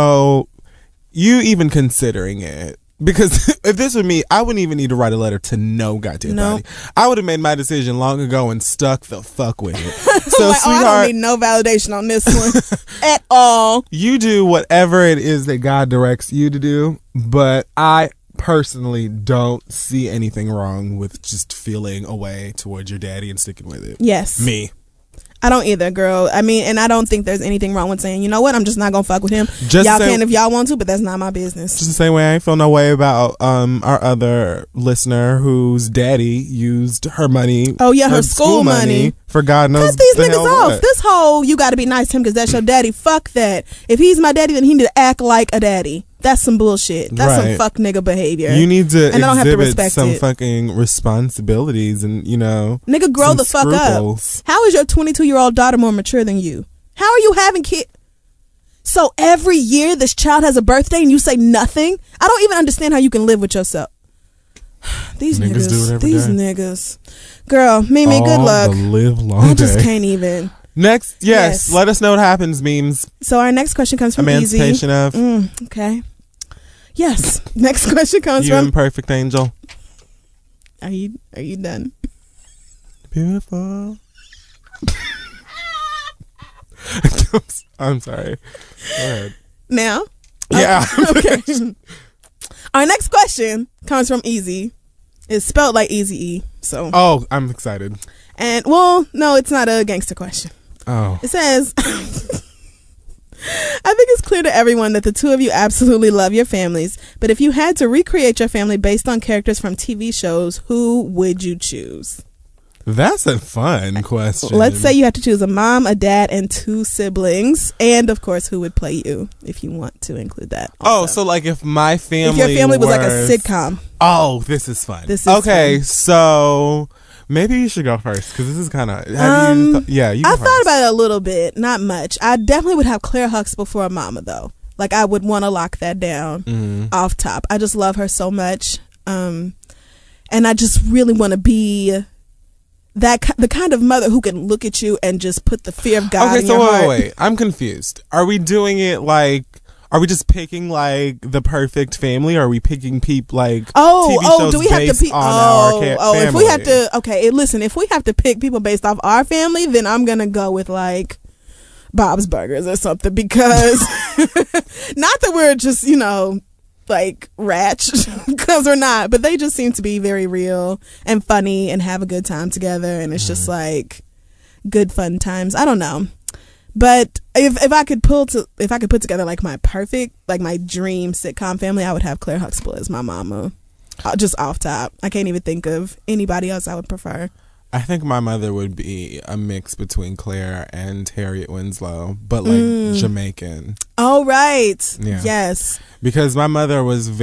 you even considering it, because if this were me, I wouldn't even need to write a letter to no goddamn body. I would have made my decision long ago and stuck the fuck with it. So, like, sweetheart, I don't need no validation on this one at all. You do whatever it is that God directs you to do, but I personally don't see anything wrong with just feeling a way towards your daddy and sticking with it. Yes. Me. I don't either, girl. I mean, and I don't think there's anything wrong with saying, you know what, I'm just not gonna fuck with him. Y'all can if y'all want to, but that's not my business. Just the same way I ain't feel no way about our other listener whose daddy used her money. Oh yeah, her school money. For God knows. Cut these niggas off. This whole you got to be nice to him because that's your daddy. Fuck that. If he's my daddy, then he need to act like a daddy. That's some bullshit. That's some fuck nigga behavior. You need to and I don't have to respect some fucking responsibilities and, nigga, grow the fuck up. How is your 22 2-year-old daughter more mature than you. How are you having kids? So every year this child has a birthday and you say nothing? I don't even understand how you can live with yourself. These niggas do it every these day. niggas. Girl, Mimi, good luck. The live long I just day. can't even. Next, yes, let us know what happens, memes. So our next question comes from Easy. Emancipation of. Okay. Yes. Next question comes You from imperfect angel. Are you done? Beautiful. I'm sorry. Go ahead. Now? Yeah. Okay. Our next question comes from Easy. It's spelled like Easy E. So. Oh, I'm excited. And well, no, it's not a gangster question. Oh. It says, I think it's clear to everyone that the two of you absolutely love your families, but if you had to recreate your family based on characters from TV shows, who would you choose? That's a fun question. Let's say you have to choose a mom, a dad, and 2 siblings, and of course, who would play you if you want to include that. Also. Oh, so like if my family, if your family was like a sitcom. Oh, this is fun. This is okay. fun. So maybe you should go first because this is kind of. Yeah, you. I thought about it a little bit, not much. I definitely would have Claire Huxtable for a mama, though. Like I would want to lock that down off top. I just love her so much, and I just really want to be the kind of mother who can look at you and just put the fear of God in your heart. Okay, so wait. I'm confused. Are we doing it like? Are we just picking like the perfect family? Or are we picking people like TV shows do we have to based pick? on our family? If we have to, okay. Listen, if we have to pick people based off our family, then I'm gonna go with like Bob's Burgers or something because not that we're just like ratch because we're not, but they just seem to be very real and funny and have a good time together, and it's just like good fun times. I don't know. But if I could put together like my perfect, like my dream sitcom family, I would have Claire Huxtable as my mama. Just off top. I can't even think of anybody else I would prefer. I think my mother would be a mix between Claire and Harriet Winslow, but like Jamaican. Oh, right. Yeah. Yes. Because my mother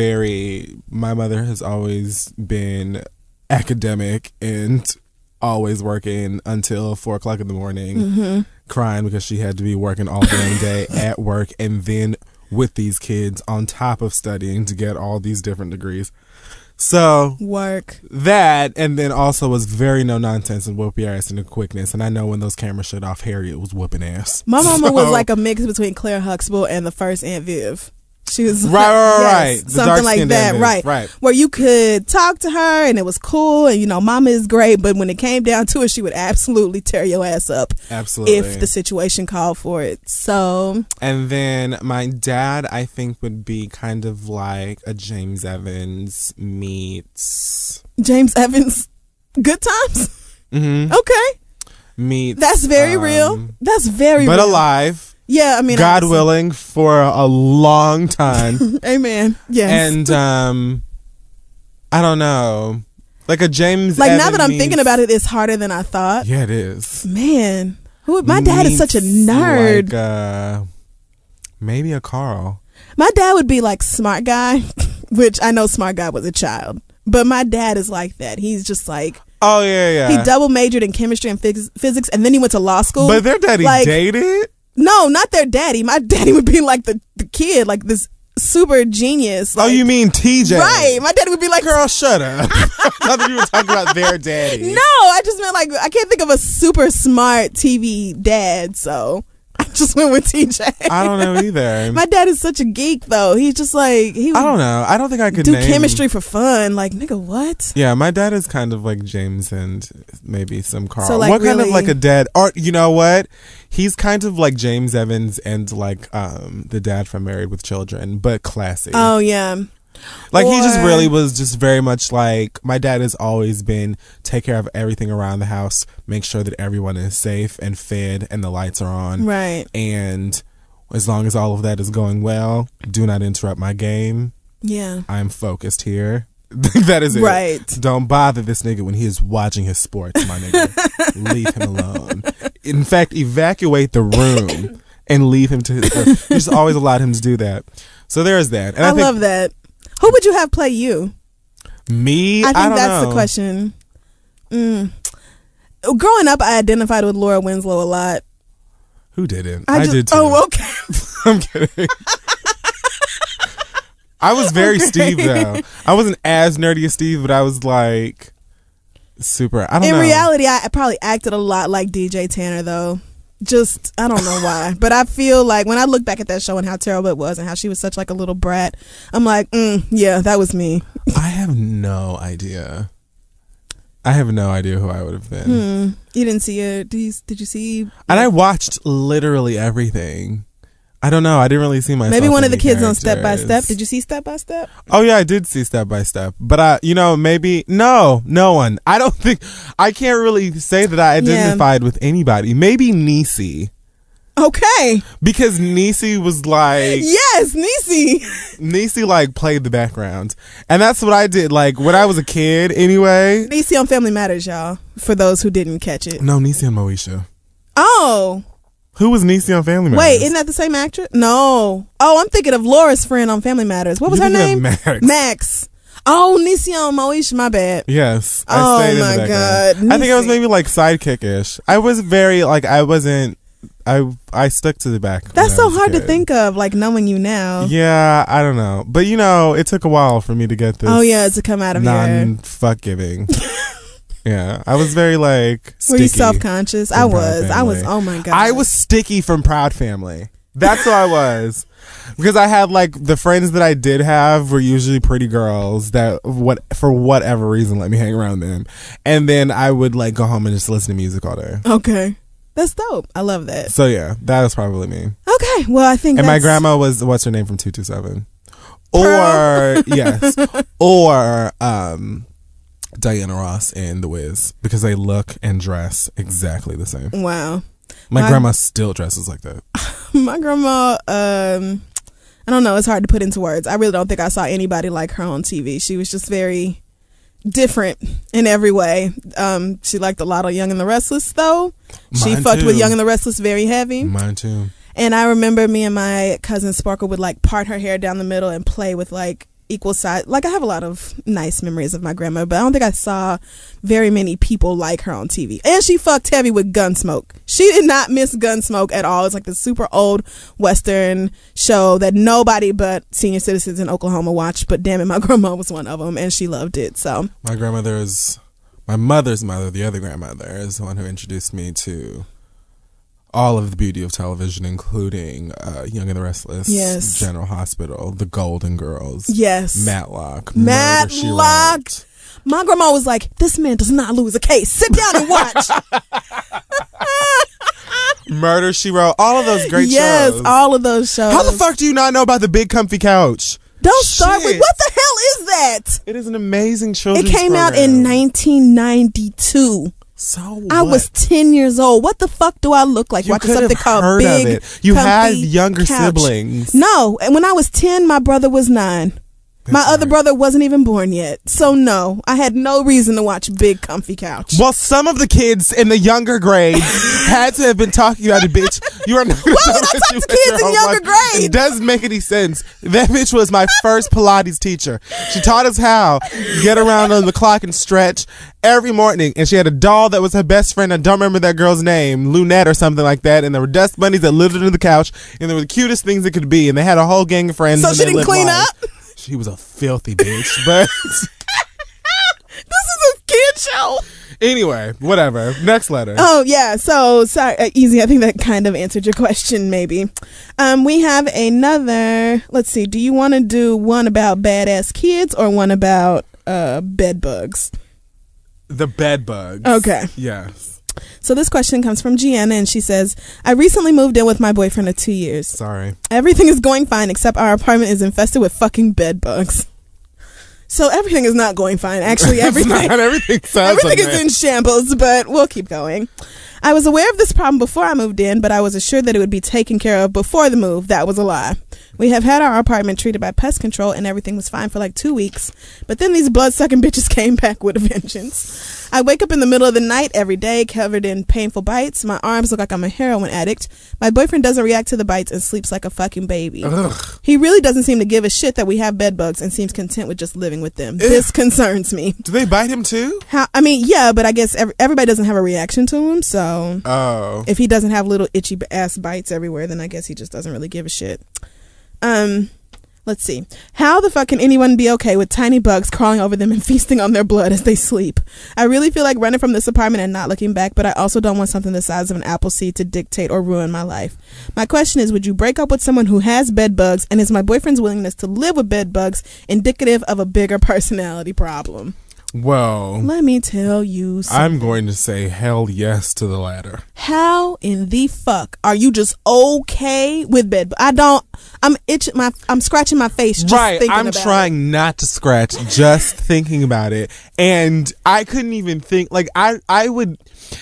has always been academic and always working until 4:00 in the morning, crying because she had to be working all damn day at work and then with these kids on top of studying to get all these different degrees. So work that, and then also was very no nonsense and whoop your ass into quickness. And I know when those cameras shut off, Harriet was whooping ass. My mama was like a mix between Claire Huxtable and the first Aunt Viv. She was right. The something like that, right? Where you could talk to her and it was cool, and mama is great, but when it came down to it, she would absolutely tear your ass up, absolutely, if the situation called for it. So, and then my dad, I think, would be kind of like a James Evans meets James Evans, Good Times. Okay, meets that's very real. That's very but real. Alive. Yeah, I mean, God willing, for a long time. Amen. Yes. And I don't know, like a James. Like Evans now that I'm thinking about it, it's harder than I thought. Yeah, it is. Man, my dad is such a nerd. Like, maybe a Carl. My dad would be like Smart Guy, which I know Smart Guy was a child, but my dad is like that. He's just like. Oh yeah. He double majored in chemistry and physics, and then he went to law school. But their daddy dated. No, not their daddy. My daddy would be like the kid, like this super genius. Like, oh, you mean TJ? Right. My daddy would be like, girl, shut up. I thought you were talking about their daddy. No, I just meant like, I can't think of a super smart TV dad, so I just went with TJ. I don't know either. My dad is such a geek, though. He's just like, I don't know. I don't think I could do chemistry for fun. Like, nigga, what? Yeah, my dad is kind of like James and maybe some Carl. So, like, what kind really, of like a dad? Or you know what? He's kind of like James Evans and like the dad from Married with Children, but classy. Oh yeah. Like he just really was just very much like my dad has always been take care of everything around the house, make sure that everyone is safe and fed and the lights are on. Right. And as long as all of that is going well, do not interrupt my game. Yeah. I'm focused here. That is it. Right. Don't bother this nigga when he is watching his sports, my nigga. Leave him alone. In fact, evacuate the room and leave him to his work. You just always allowed him to do that. So there's that. And I love that. Who would you have play you? Me? I think don't that's know. the question. growing up, I identified with Laura Winslow a lot. Who didn't? I did too. Oh, okay. I'm kidding. I was very Steve though. I wasn't as nerdy as Steve, but I was like super. I don't know. In reality, I probably acted a lot like DJ Tanner though. Just, I don't know why, but I feel like when I look back at that show and how terrible it was and how she was such like a little brat, I'm like, yeah, that was me. I have no idea. I have no idea who I would have been. You didn't see it? Did you see? And I watched literally everything. I don't know. I didn't really see myself. Maybe one of the kids characters. on Step by Step. Did you see Step by Step? Oh yeah, I did see Step by Step. But maybe no one. I don't think I can't really say that I identified with anybody. Maybe Niecy. Okay. Because Niecy was like, yes, Niecy. Niecy like played the background, and that's what I did. Like when I was a kid, anyway. Niecy on Family Matters, y'all. For those who didn't catch it. No, Niecy and Moesha. Oh. Who was Niecy on Family Matters? Wait, isn't that the same actress? No. Oh, I'm thinking of Laura's friend on Family Matters. What was her name? Max. Oh, Niecy on Moesha, my bad. Yes. Oh my God. I think I was maybe like sidekick-ish. I was very like, I wasn't, I stuck to the back. That's so hard to think of, like knowing you now. Yeah, I don't know. But it took a while for me to get this. Oh yeah, to come out of non-fuck giving. Yeah, I was very like sticky. Were you self-conscious? I was. Oh my God. I was sticky from Proud Family. That's who I was. Because I had like the friends that I did have were usually pretty girls that for whatever reason let me hang around them. And then I would like go home and just listen to music all day. Okay. That's dope. I love that. So yeah, that was probably me. Okay. Well, I think my grandma was, what's her name from 227? Or yes. Or Diana Ross and The Wiz, because they look and dress exactly the same. Wow. My grandma still dresses like that. My grandma, I don't know, it's hard to put into words. I really don't think I saw anybody like her on TV. She was just very different in every way. She liked a lot of Young and the Restless though. She fucked with Young and the Restless very heavy. Mine too. And I remember me and my cousin Sparkle would like part her hair down the middle and play with like equal size. Like I have a lot of nice memories of my grandma, but I don't think I saw very many people like her on TV. And she fucked heavy with Gunsmoke. She did not miss Gunsmoke at all. It's like the super old Western show that nobody but senior citizens in Oklahoma watched, but damn it, my grandma was one of them and she loved it. So my mother's mother, the other grandmother, is the one who introduced me to all of the beauty of television, including Young and the Restless, yes, General Hospital, The Golden Girls, yes, Matlock. My grandma was like, this man does not lose a case. Sit down and watch. Murder, She Wrote, all of those great shows. Yes, all of those shows. How the fuck do you not know about The Big Comfy Couch? Don't start with, what the hell is that? It is an amazing children's program. It came out in 1992. So what? I was 10 years old. What the fuck do I look like? Watching something called Big Comfy You had younger siblings. No, and when I was 10, my brother was 9. My other brother wasn't even born yet. So no, I had no reason to watch Big Comfy Couch. Well, some of the kids in the younger grades had to have been talking about it, bitch. You are not going Why would I talk to kids in younger grades? It doesn't make any sense. That bitch was my first Pilates teacher. She taught us how to get around on the clock and stretch every morning. And she had a doll that was her best friend. I don't remember that girl's name, Lunette or something like that. And there were dust bunnies that lived under the couch. And they were the cutest things it could be. And they had a whole gang of friends. So she didn't clean up? She was a filthy bitch, but this is a kid show. Anyway, whatever. Next letter. Oh yeah. So sorry, easy. I think that kind of answered your question. Maybe. We have another. Let's see. Do you want to do one about badass kids or one about bed bugs? The bed bugs. Okay. Yes. So this question comes from Gianna, and she says, I recently moved in with my boyfriend of 2 years. Sorry. Everything is going fine, except our apartment is infested with fucking bed bugs. So everything is not going fine. Actually, everything is in shambles, but we'll keep going. I was aware of this problem before I moved in, but I was assured that it would be taken care of before the move. That was a lie. We have had our apartment treated by pest control and everything was fine for like 2 weeks. But then these blood-sucking bitches came back with a vengeance. I wake up in the middle of the night every day covered in painful bites. My arms look like I'm a heroin addict. My boyfriend doesn't react to the bites and sleeps like a fucking baby. Ugh. He really doesn't seem to give a shit that we have bed bugs and seems content with just living with them. This concerns me. Do they bite him too? Yeah, but I guess everybody doesn't have a reaction to him, so if he doesn't have little itchy ass bites everywhere, then I guess he just doesn't really give a shit. Let's see. How the fuck can anyone be okay with tiny bugs crawling over them and feasting on their blood as they sleep? I really feel like running from this apartment and not looking back, but I also don't want something the size of an apple seed to dictate or ruin my life. My question is, would you break up with someone who has bed bugs, and is my boyfriend's willingness to live with bed bugs indicative of a bigger personality problem? Well, let me tell you something. I'm going to say hell yes to the latter. How in the fuck are you just okay with bed? I'm scratching my face just thinking about it. I'm trying not to scratch just thinking about it. And I couldn't even think, like, I would...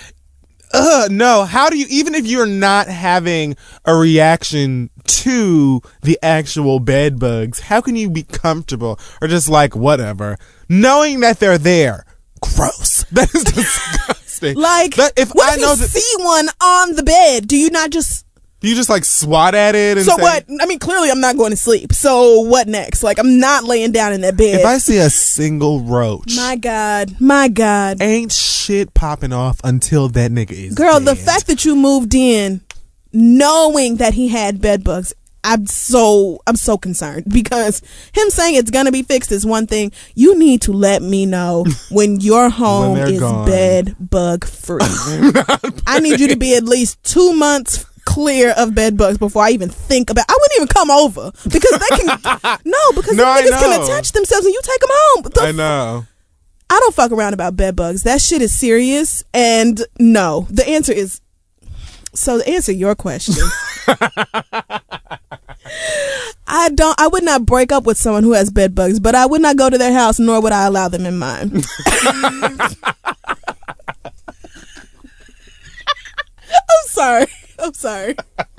no, how do you, even if you're not having a reaction to the actual bed bugs, how can you be comfortable or just like, whatever, knowing that they're there? Gross. That is disgusting. Like, what if you see one on the bed? Do you not just... Do you just like swat at it and so what? I mean, clearly I'm not going to sleep. So what next? Like, I'm not laying down in that bed. If I see a single roach, my God, ain't shit popping off until that nigga is girl, dead. the fact that you moved in knowing that he had bed bugs, I'm so concerned, because him saying it's gonna be fixed is one thing. You need to let me know when your home is gone. Bed bug free. I need you to be at least 2 months clear of bed bugs before I even think about. I wouldn't even come over because they can. Because the niggas can attach themselves and you take them home. I know. I don't fuck around about bed bugs. That shit is serious. And no, the answer is. So to answer your question, I would not break up with someone who has bed bugs, but I would not go to their house, nor would I allow them in mine. I'm sorry.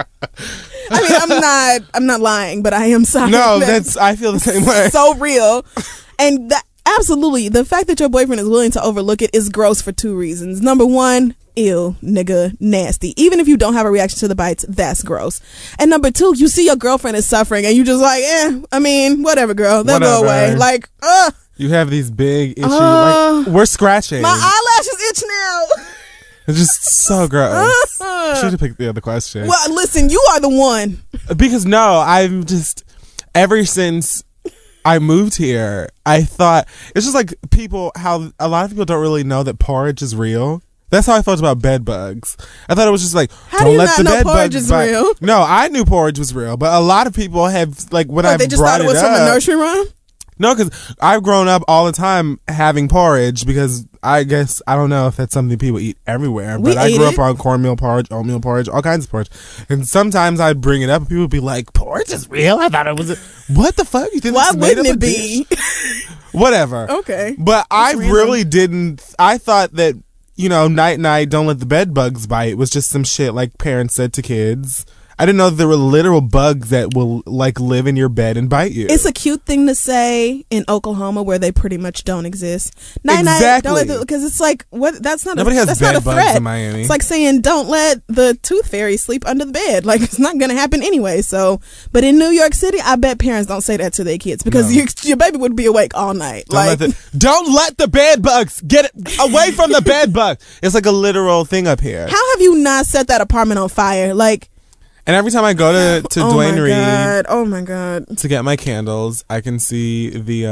I mean, I'm not lying, but I am sorry. No, I feel the same way. So real. And that, absolutely, the fact that your boyfriend is willing to overlook it is gross for 2 reasons. Number one, ew, nigga, nasty. Even if you don't have a reaction to the bites, that's gross. And number 2, you see your girlfriend is suffering and you just like, I mean, whatever, girl. They'll go away. Like, you have these big issues. Like, we're scratching. My eyelashes itch now. It's just so gross. Should have picked the other question. Well, listen, you are the one. Because I'm just, ever since I moved here, I thought, it's just like how a lot of people don't really know that porridge is real. That's how I felt about bed bugs. I thought it was just like, how don't do you let not the know bed porridge bugs is bite. real? No, I knew porridge was real, but a lot of people have, like, when I they just thought it was from a nursery rhyme? No, because I've grown up all the time having porridge, because I guess, I don't know if that's something people eat everywhere, but I grew up on cornmeal porridge, oatmeal porridge, all kinds of porridge. And sometimes I'd bring it up and people would be like, porridge is real? I thought it was what the fuck? You think why wouldn't it be? Whatever. Okay. But I really didn't, I thought that, night, don't let the bed bugs bite was just some shit like parents said to kids. I didn't know that there were literal bugs that will like live in your bed and bite you. It's a cute thing to say in Oklahoma where they pretty much don't exist. Exactly. Because it's like, what? That's not Nobody a, has that's bed not a bugs threat. in Miami. It's like saying don't let the tooth fairy sleep under the bed. Like, it's not going to happen anyway. So, but in New York City, I bet parents don't say that to their kids because your baby would be awake all night. Don't let the bed bugs get away from the bed bug. It's like a literal thing up here. How have you not set that apartment on fire? Like. And every time I go to Duane Reade, oh my god, to get my candles, I can see the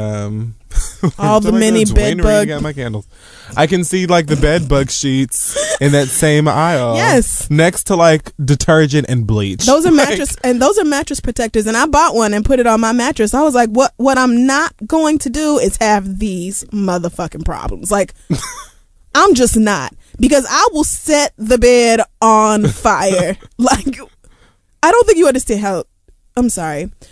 all the mini bed bug. Get my candles. I can see like the bed bug sheets in that same aisle. Yes, next to like detergent and bleach. Those are mattress protectors, and I bought one and put it on my mattress. I was like, what I'm not going to do is have these motherfucking problems. Like, I'm just not, because I will set the bed on fire. Like. I don't think you understand how. I'm sorry.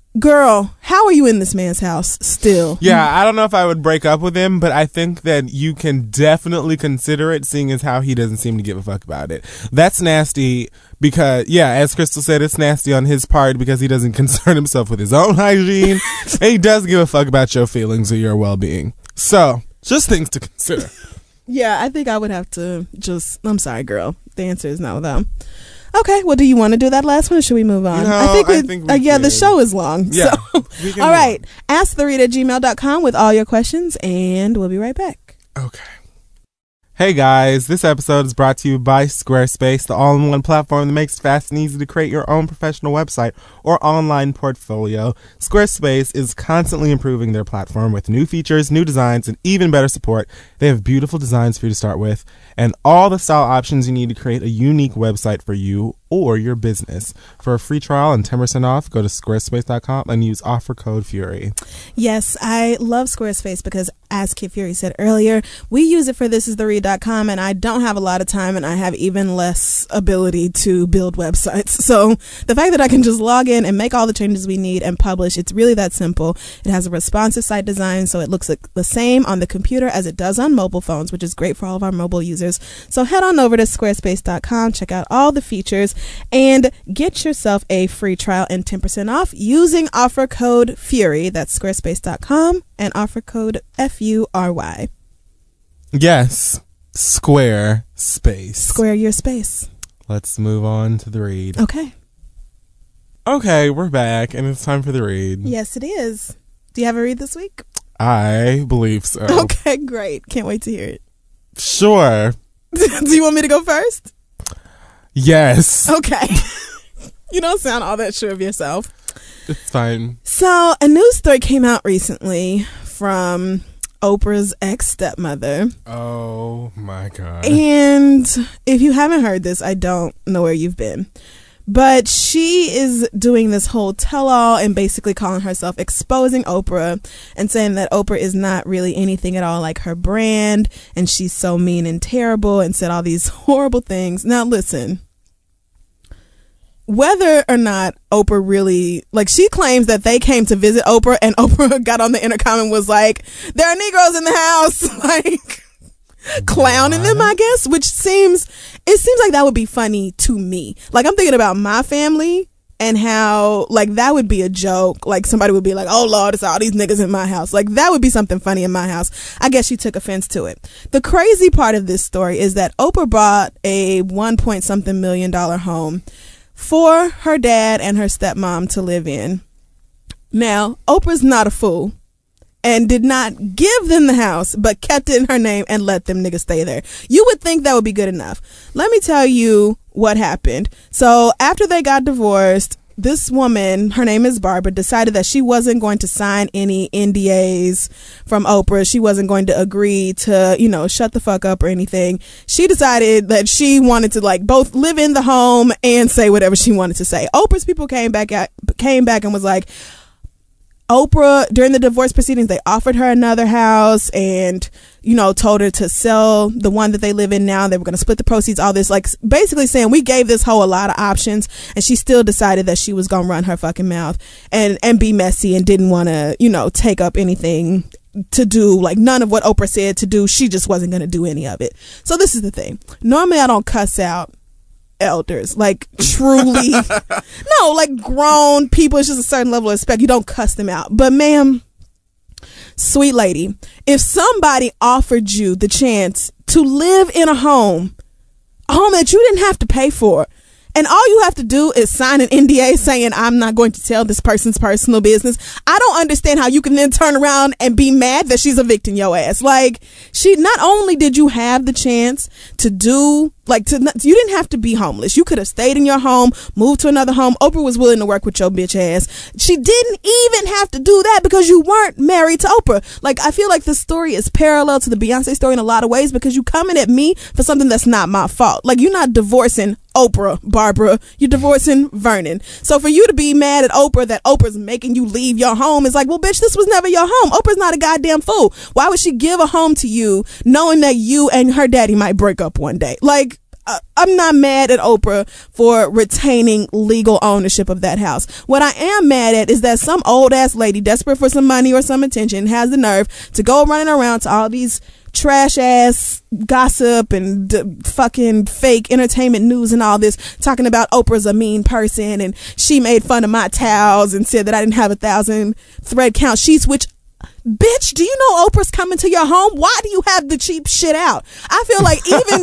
girl, how are you in this man's house still? Yeah, I don't know if I would break up with him, but I think that you can definitely consider it, seeing as how he doesn't seem to give a fuck about it. That's nasty because, yeah, as Crystal said, it's nasty on his part because he doesn't concern himself with his own hygiene, and he does give a fuck about your feelings or your well-being. So, just things to consider. Yeah, I think I would have to I'm sorry, girl. The answer is no, though. Okay, well, do you want to do that last one, or should we move on? No, I think we yeah, the show is long. Yeah. So. All right, asktheread@gmail.com with all your questions, and we'll be right back. Okay. Hey guys, this episode is brought to you by Squarespace, the all-in-one platform that makes it fast and easy to create your own professional website or online portfolio. Squarespace is constantly improving their platform with new features, new designs, and even better support. They have beautiful designs for you to start with, and all the style options you need to create a unique website for you or your business. For a free trial and 10% off, go to squarespace.com and use offer code FURY. Yes, I love Squarespace because, as Kid Fury said earlier, we use it for thisistheread.com, and I don't have a lot of time, and I have even less ability to build websites. So the fact that I can just log in and make all the changes we need and publish, it's really that simple. It has a responsive site design, so it looks like the same on the computer as it does on mobile phones, which is great for all of our mobile users. So head on over to squarespace.com, check out all the features, and get yourself a free trial and 10% off using offer code FURY. That's squarespace.com and offer code FURY. Yes, Squarespace. Square your space. Let's move on to the read. Okay. Okay, we're back, and it's time for the read. Yes, it is. Do you have a read this week? I believe so. Okay, great. Can't wait to hear it. Sure. Do you want me to go first? Yes. Okay. You don't sound all that sure of yourself. It's fine. So, a news story came out recently from Oprah's ex-stepmother. Oh, my God. And if you haven't heard this, I don't know where you've been. But she is doing this whole tell-all and basically calling herself exposing Oprah and saying that Oprah is not really anything at all like her brand, and she's so mean and terrible, and said all these horrible things. Now, listen. Whether or not Oprah really, like, she claims that they came to visit Oprah and Oprah got on the intercom and was like, there are Negroes in the house, like, clowning them, I guess, which seems like that would be funny to me. Like, I'm thinking about my family and how, like, that would be a joke. Like, somebody would be like, oh Lord, it's all these niggas in my house. Like, that would be something funny in my house. I guess she took offense to it. The crazy part of this story is that Oprah bought a $1.something million home for her dad and her stepmom to live in. Now, Oprah's not a fool and did not give them the house, but kept it in her name and let them niggas stay there. You would think that would be good enough. Let me tell you what happened. So after they got divorced, this woman, her name is Barbara, decided that she wasn't going to sign any NDAs from Oprah. She wasn't going to agree to, shut the fuck up or anything. She decided that she wanted to, like, both live in the home and say whatever she wanted to say. Oprah's people came back and was like, Oprah, during the divorce proceedings, they offered her another house and, told her to sell the one that they live in now. They were going to split the proceeds, all this, like, basically saying we gave this hoe a lot of options, and she still decided that she was going to run her fucking mouth and be messy and didn't want to, take up anything to do, like, none of what Oprah said to do. She just wasn't going to do any of it. So this is the thing. Normally I don't cuss out elders, like, truly no, like, grown people. It's just a certain level of respect. You don't cuss them out. But ma'am, sweet lady, if somebody offered you the chance to live in a home that you didn't have to pay for, and all you have to do is sign an NDA saying, I'm not going to tell this person's personal business, I don't understand how you can then turn around and be mad that she's evicting your ass. Like, she, not only did you have the chance to do, like, you didn't have to be homeless. You could have stayed in your home, moved to another home. Oprah was willing to work with your bitch ass. She didn't even have to do that because you weren't married to Oprah. Like, I feel like this story is parallel to the Beyonce story in a lot of ways, because you coming at me for something that's not my fault. Like, you're not divorcing Oprah, Barbara. You're divorcing Vernon. So for you to be mad at Oprah that Oprah's making you leave your home is like, well, bitch, this was never your home. Oprah's not a goddamn fool. Why would she give a home to you knowing that you and her daddy might break up one day? Like, I'm not mad at Oprah for retaining legal ownership of that house. What I am mad at is that some old ass lady desperate for some money or some attention has the nerve to go running around to all these trash ass gossip and fucking fake entertainment news and all this, talking about Oprah's a mean person and she made fun of my towels and said that I didn't have 1,000 thread count sheets, which, bitch, do you know Oprah's coming to your home? Why do you have the cheap shit out? I feel like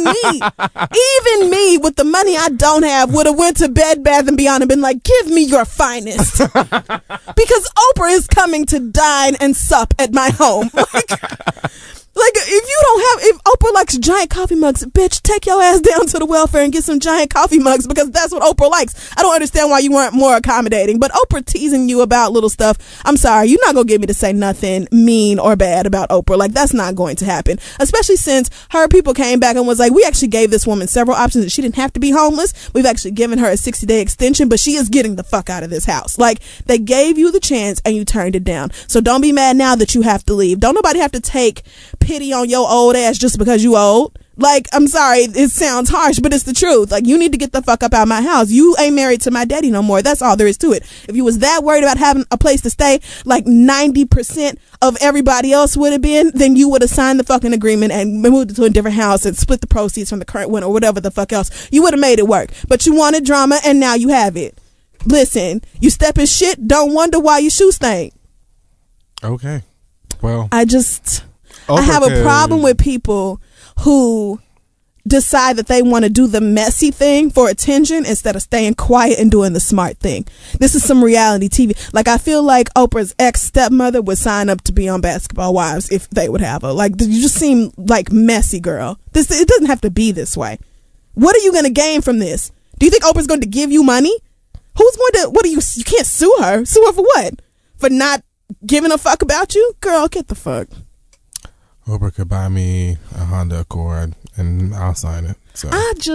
even me with the money I don't have would have went to Bed Bath & Beyond and been like, give me your finest. Because Oprah is coming to dine and sup at my home. Like, if Oprah likes giant coffee mugs, bitch, take your ass down to the welfare and get some giant coffee mugs, because that's what Oprah likes. I don't understand why you weren't more accommodating, but Oprah teasing you about little stuff, I'm sorry, you're not gonna get me to say nothing mean or bad about Oprah. Like, that's not going to happen, especially since her people came back and was like, we actually gave this woman several options and she didn't have to be homeless. We've actually given her a 60-day extension, but she is getting the fuck out of this house. Like, they gave you the chance and you turned it down. So don't be mad now that you have to leave. Don't nobody have to take pity on your old ass just because you old. Like, I'm sorry, it sounds harsh, but it's the truth. Like, you need to get the fuck up out of my house. You ain't married to my daddy no more. That's all there is to it. If you was that worried about having a place to stay, like 90% of everybody else would have been, then you would have signed the fucking agreement and moved to a different house and split the proceeds from the current one or whatever the fuck else. You would have made it work. But you wanted drama and now you have it. Listen, you step in shit, don't wonder why your shoes stink. Okay. Well, I have a problem with people who decide that they want to do the messy thing for attention instead of staying quiet and doing the smart thing. This is some reality TV. Like, I feel like Oprah's ex-stepmother would sign up to be on Basketball Wives if they would have her. Like, you just seem like messy, girl. It doesn't have to be this way. What are you going to gain from this? Do you think Oprah's going to give you money? Who's going to, you can't sue her. Sue her for what? For not giving a fuck about you? Girl, get the fuck. Oprah could buy me a Honda Accord and I'll sign it. So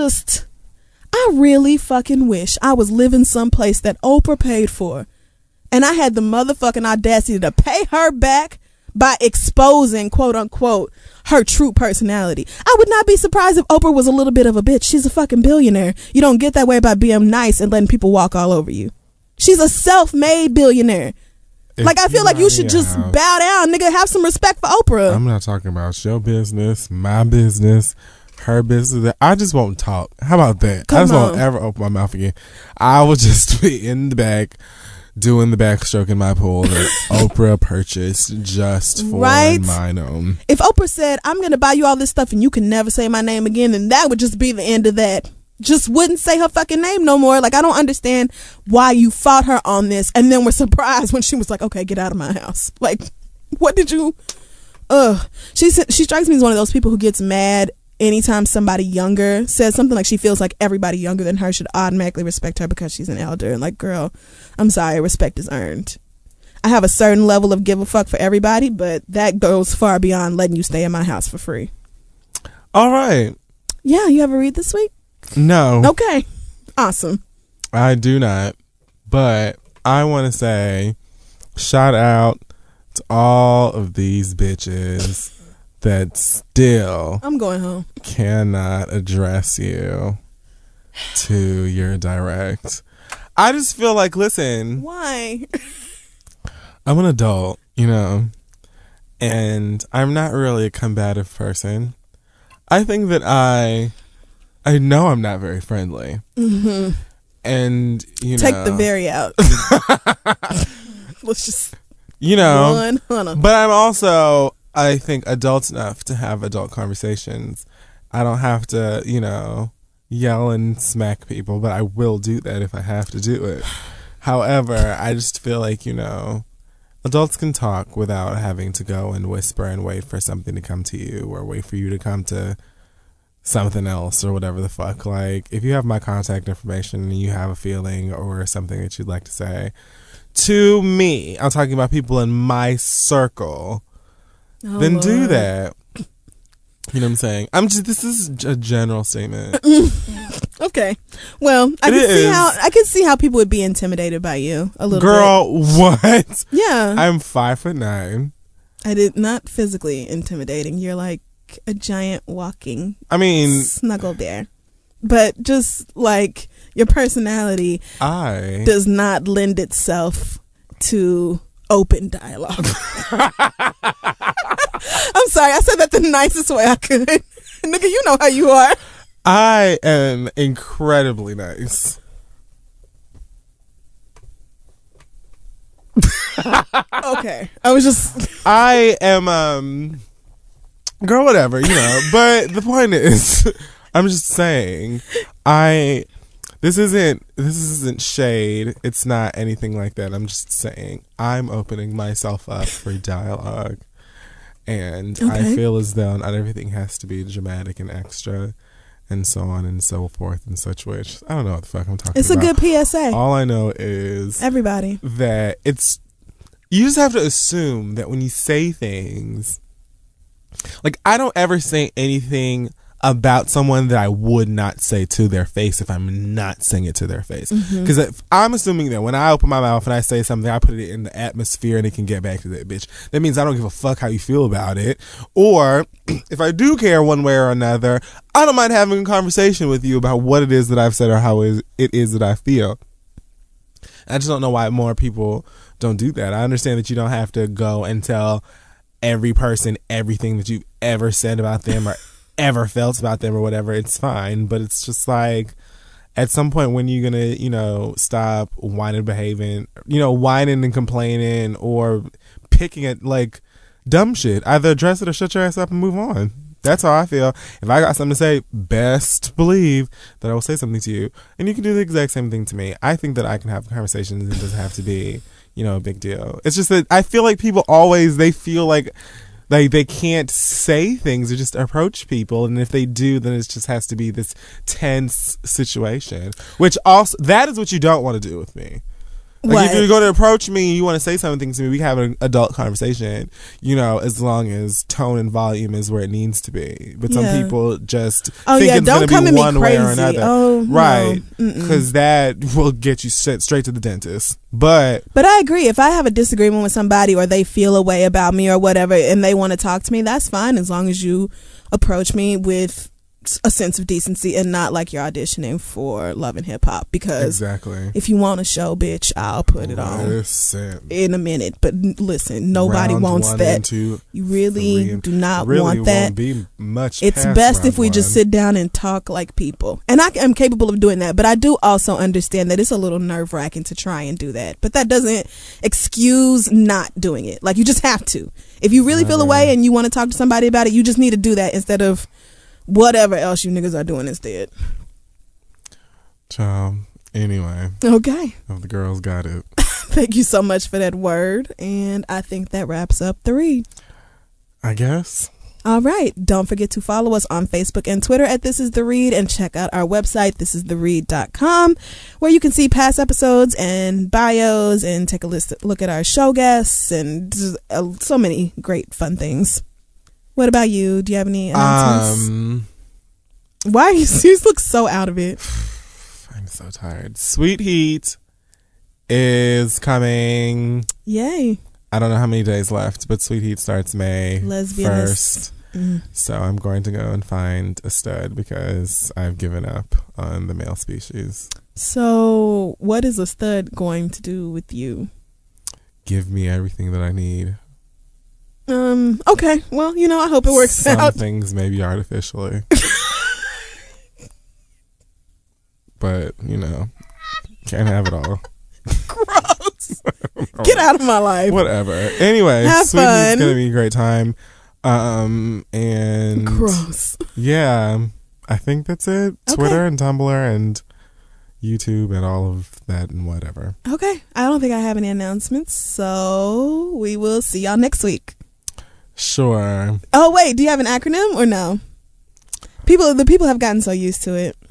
I really fucking wish I was living someplace that Oprah paid for and I had the motherfucking audacity to pay her back by exposing, quote unquote, her true personality. I would not be surprised if Oprah was a little bit of a bitch. She's a fucking billionaire. You don't get that way by being nice and letting people walk all over you. She's a self-made billionaire. Like, I feel like you should just bow down, nigga. Have some respect for Oprah. I'm not talking about your business, my business, her business. I just won't talk. How about that? I just won't ever open my mouth again. I will just be in the back doing the backstroke in my pool that Oprah purchased just for mine own. If Oprah said, I'm going to buy you all this stuff and you can never say my name again, then that would just be the end of that. Just wouldn't say her fucking name no more. Like, I don't understand why you fought her on this and then were surprised when she was like, okay, get out of my house. Like, what did you she strikes me as one of those people who gets mad anytime somebody younger says something. Like, she feels like everybody younger than her should automatically respect her because she's an elder. And like, girl, I'm sorry, respect is earned. I have a certain level of give a fuck for everybody, but that goes far beyond letting you stay in my house for free. All right. Yeah, you have a read this week? No. Okay. Awesome. I do not. But I want to say shout out to all of these bitches that still I'm going home. Cannot address you to your direct. I just feel like, listen. Why? I'm an adult, you know, and I'm not really a combative person. I think that I know I'm not very friendly. Mm-hmm. And, you know. Take the very out. Let's just. You know. But I'm also, I think, adult enough to have adult conversations. I don't have to, you know, yell and smack people, but I will do that if I have to do it. However, I just feel like, you know, adults can talk without having to go and whisper and wait for something to come to you or wait for you to come to something else or whatever the fuck. Like, if you have my contact information and you have a feeling or something that you'd like to say to me, I'm talking about people in my circle, then Lord. Do that. You know what I'm saying? This is a general statement. Okay. Well, I can see how people would be intimidated by you a little Girl, bit. What? Yeah. I'm 5'9". I did not physically intimidating. You're like a giant walking snuggle bear. but just like your personality does not lend itself to open dialogue. I'm sorry, I said that the nicest way I could. Nigga, you know how you are. I am incredibly nice. Okay. I am girl, whatever, but the point is, I'm just saying, this isn't shade. It's not anything like that. I'm just saying I'm opening myself up for dialogue, and I feel as though not everything has to be dramatic and extra, and so on and so forth and such. Which I don't know what the fuck I'm talking about. It's a good PSA. All I know is everybody that you just have to assume that when you say things, like I don't ever say anything about someone that I would not say to their face if I'm not saying it to their face. Because I'm assuming that when I open my mouth and I say something, I put it in the atmosphere and it can get back to that bitch. That means I don't give a fuck how you feel about it. Or if I do care one way or another, I don't mind having a conversation with you about what it is that I've said or how it is that I feel. I just don't know why more people don't do that. I understand that you don't have to go and tell every person everything that you've ever said about them or ever felt about them or whatever. It's fine, but it's just like at some point when you're gonna stop whining and complaining or picking at like dumb shit. Either address it or shut your ass up and move on. That's how I feel. If I got something to say, best believe that I will say something to you, and you can do the exact same thing to me. I think that I can have conversations and it doesn't have to be a big deal. It's just that I feel like people always feel like they can't say things or just approach people, and if they do, then it just has to be this tense situation, which also that is what you don't want to do with me. Like if you're going to approach me and you want to say something to me, we can have an adult conversation, as long as tone and volume is where it needs to be. But some people just think it's going to be one way or another. Oh, right. Because that will get you straight to the dentist. But I agree. If I have a disagreement with somebody or they feel a way about me or whatever and they want to talk to me, that's fine as long as you approach me with a sense of decency and not like you're auditioning for Love and Hip Hop, because if you want a show, bitch, I'll put it on in a minute. But listen, nobody wants that. You really do not want that. It's best if we just sit down and talk like people, and I am capable of doing that, but I do also understand that it's a little nerve-wracking to try and do that, but that doesn't excuse not doing it. Like, you just have to. If you really feel a way and you want to talk to somebody about it, you just need to do that instead of whatever else you niggas are doing instead. Child. Anyway. Okay. The girls got it. Thank you so much for that word. And I think that wraps up the read. I guess. All right. Don't forget to follow us on Facebook and Twitter at This Is The Read, and check out our website, thisistheread.com, where you can see past episodes and bios and take a look at our show guests and so many great fun things. What about you? Do you have any announcements? Why are you look so out of it? I'm so tired. Sweet Heat is coming. Yay. I don't know how many days left, but Sweet Heat starts May 1st. So I'm going to go and find a stud because I've given up on the male species. So what is a stud going to do with you? Give me everything that I need. Okay. Well, I hope it works out. Some things maybe artificially. But, can't have it all. Gross. Get out of my life. Whatever. Anyway, Sweet Heat's going to be a great time. And gross. Yeah, I think that's it. Okay. Twitter and Tumblr and YouTube and all of that and whatever. Okay. I don't think I have any announcements, so we will see y'all next week. Sure. Oh wait, do you have an acronym or no? The people have gotten so used to it.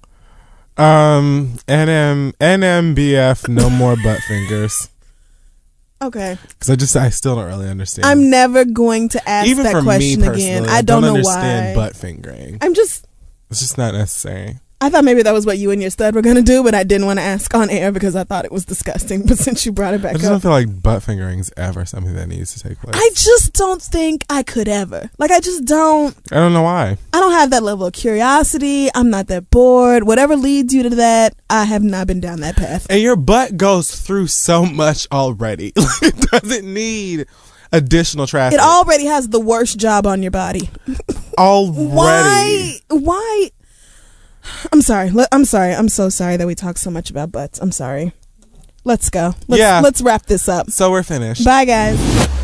NMBF, no more butt fingers. Okay. Because I still don't really understand. I'm never going to ask that question again. I don't know why. Butt fingering. It's just not necessary. I thought maybe that was what you and your stud were going to do, but I didn't want to ask on air because I thought it was disgusting. But since you brought it back I just don't feel like butt fingering is ever something that needs to take place. I just don't think I could ever. Like, I just don't. I don't know why. I don't have that level of curiosity. I'm not that bored. Whatever leads you to that, I have not been down that path. And your butt goes through so much already. It doesn't need additional traffic. It already has the worst job on your body. Already. Why? I'm sorry. I'm sorry. I'm so sorry that we talk so much about butts. I'm sorry. Let's go. Let's wrap this up. So we're finished. Bye, guys.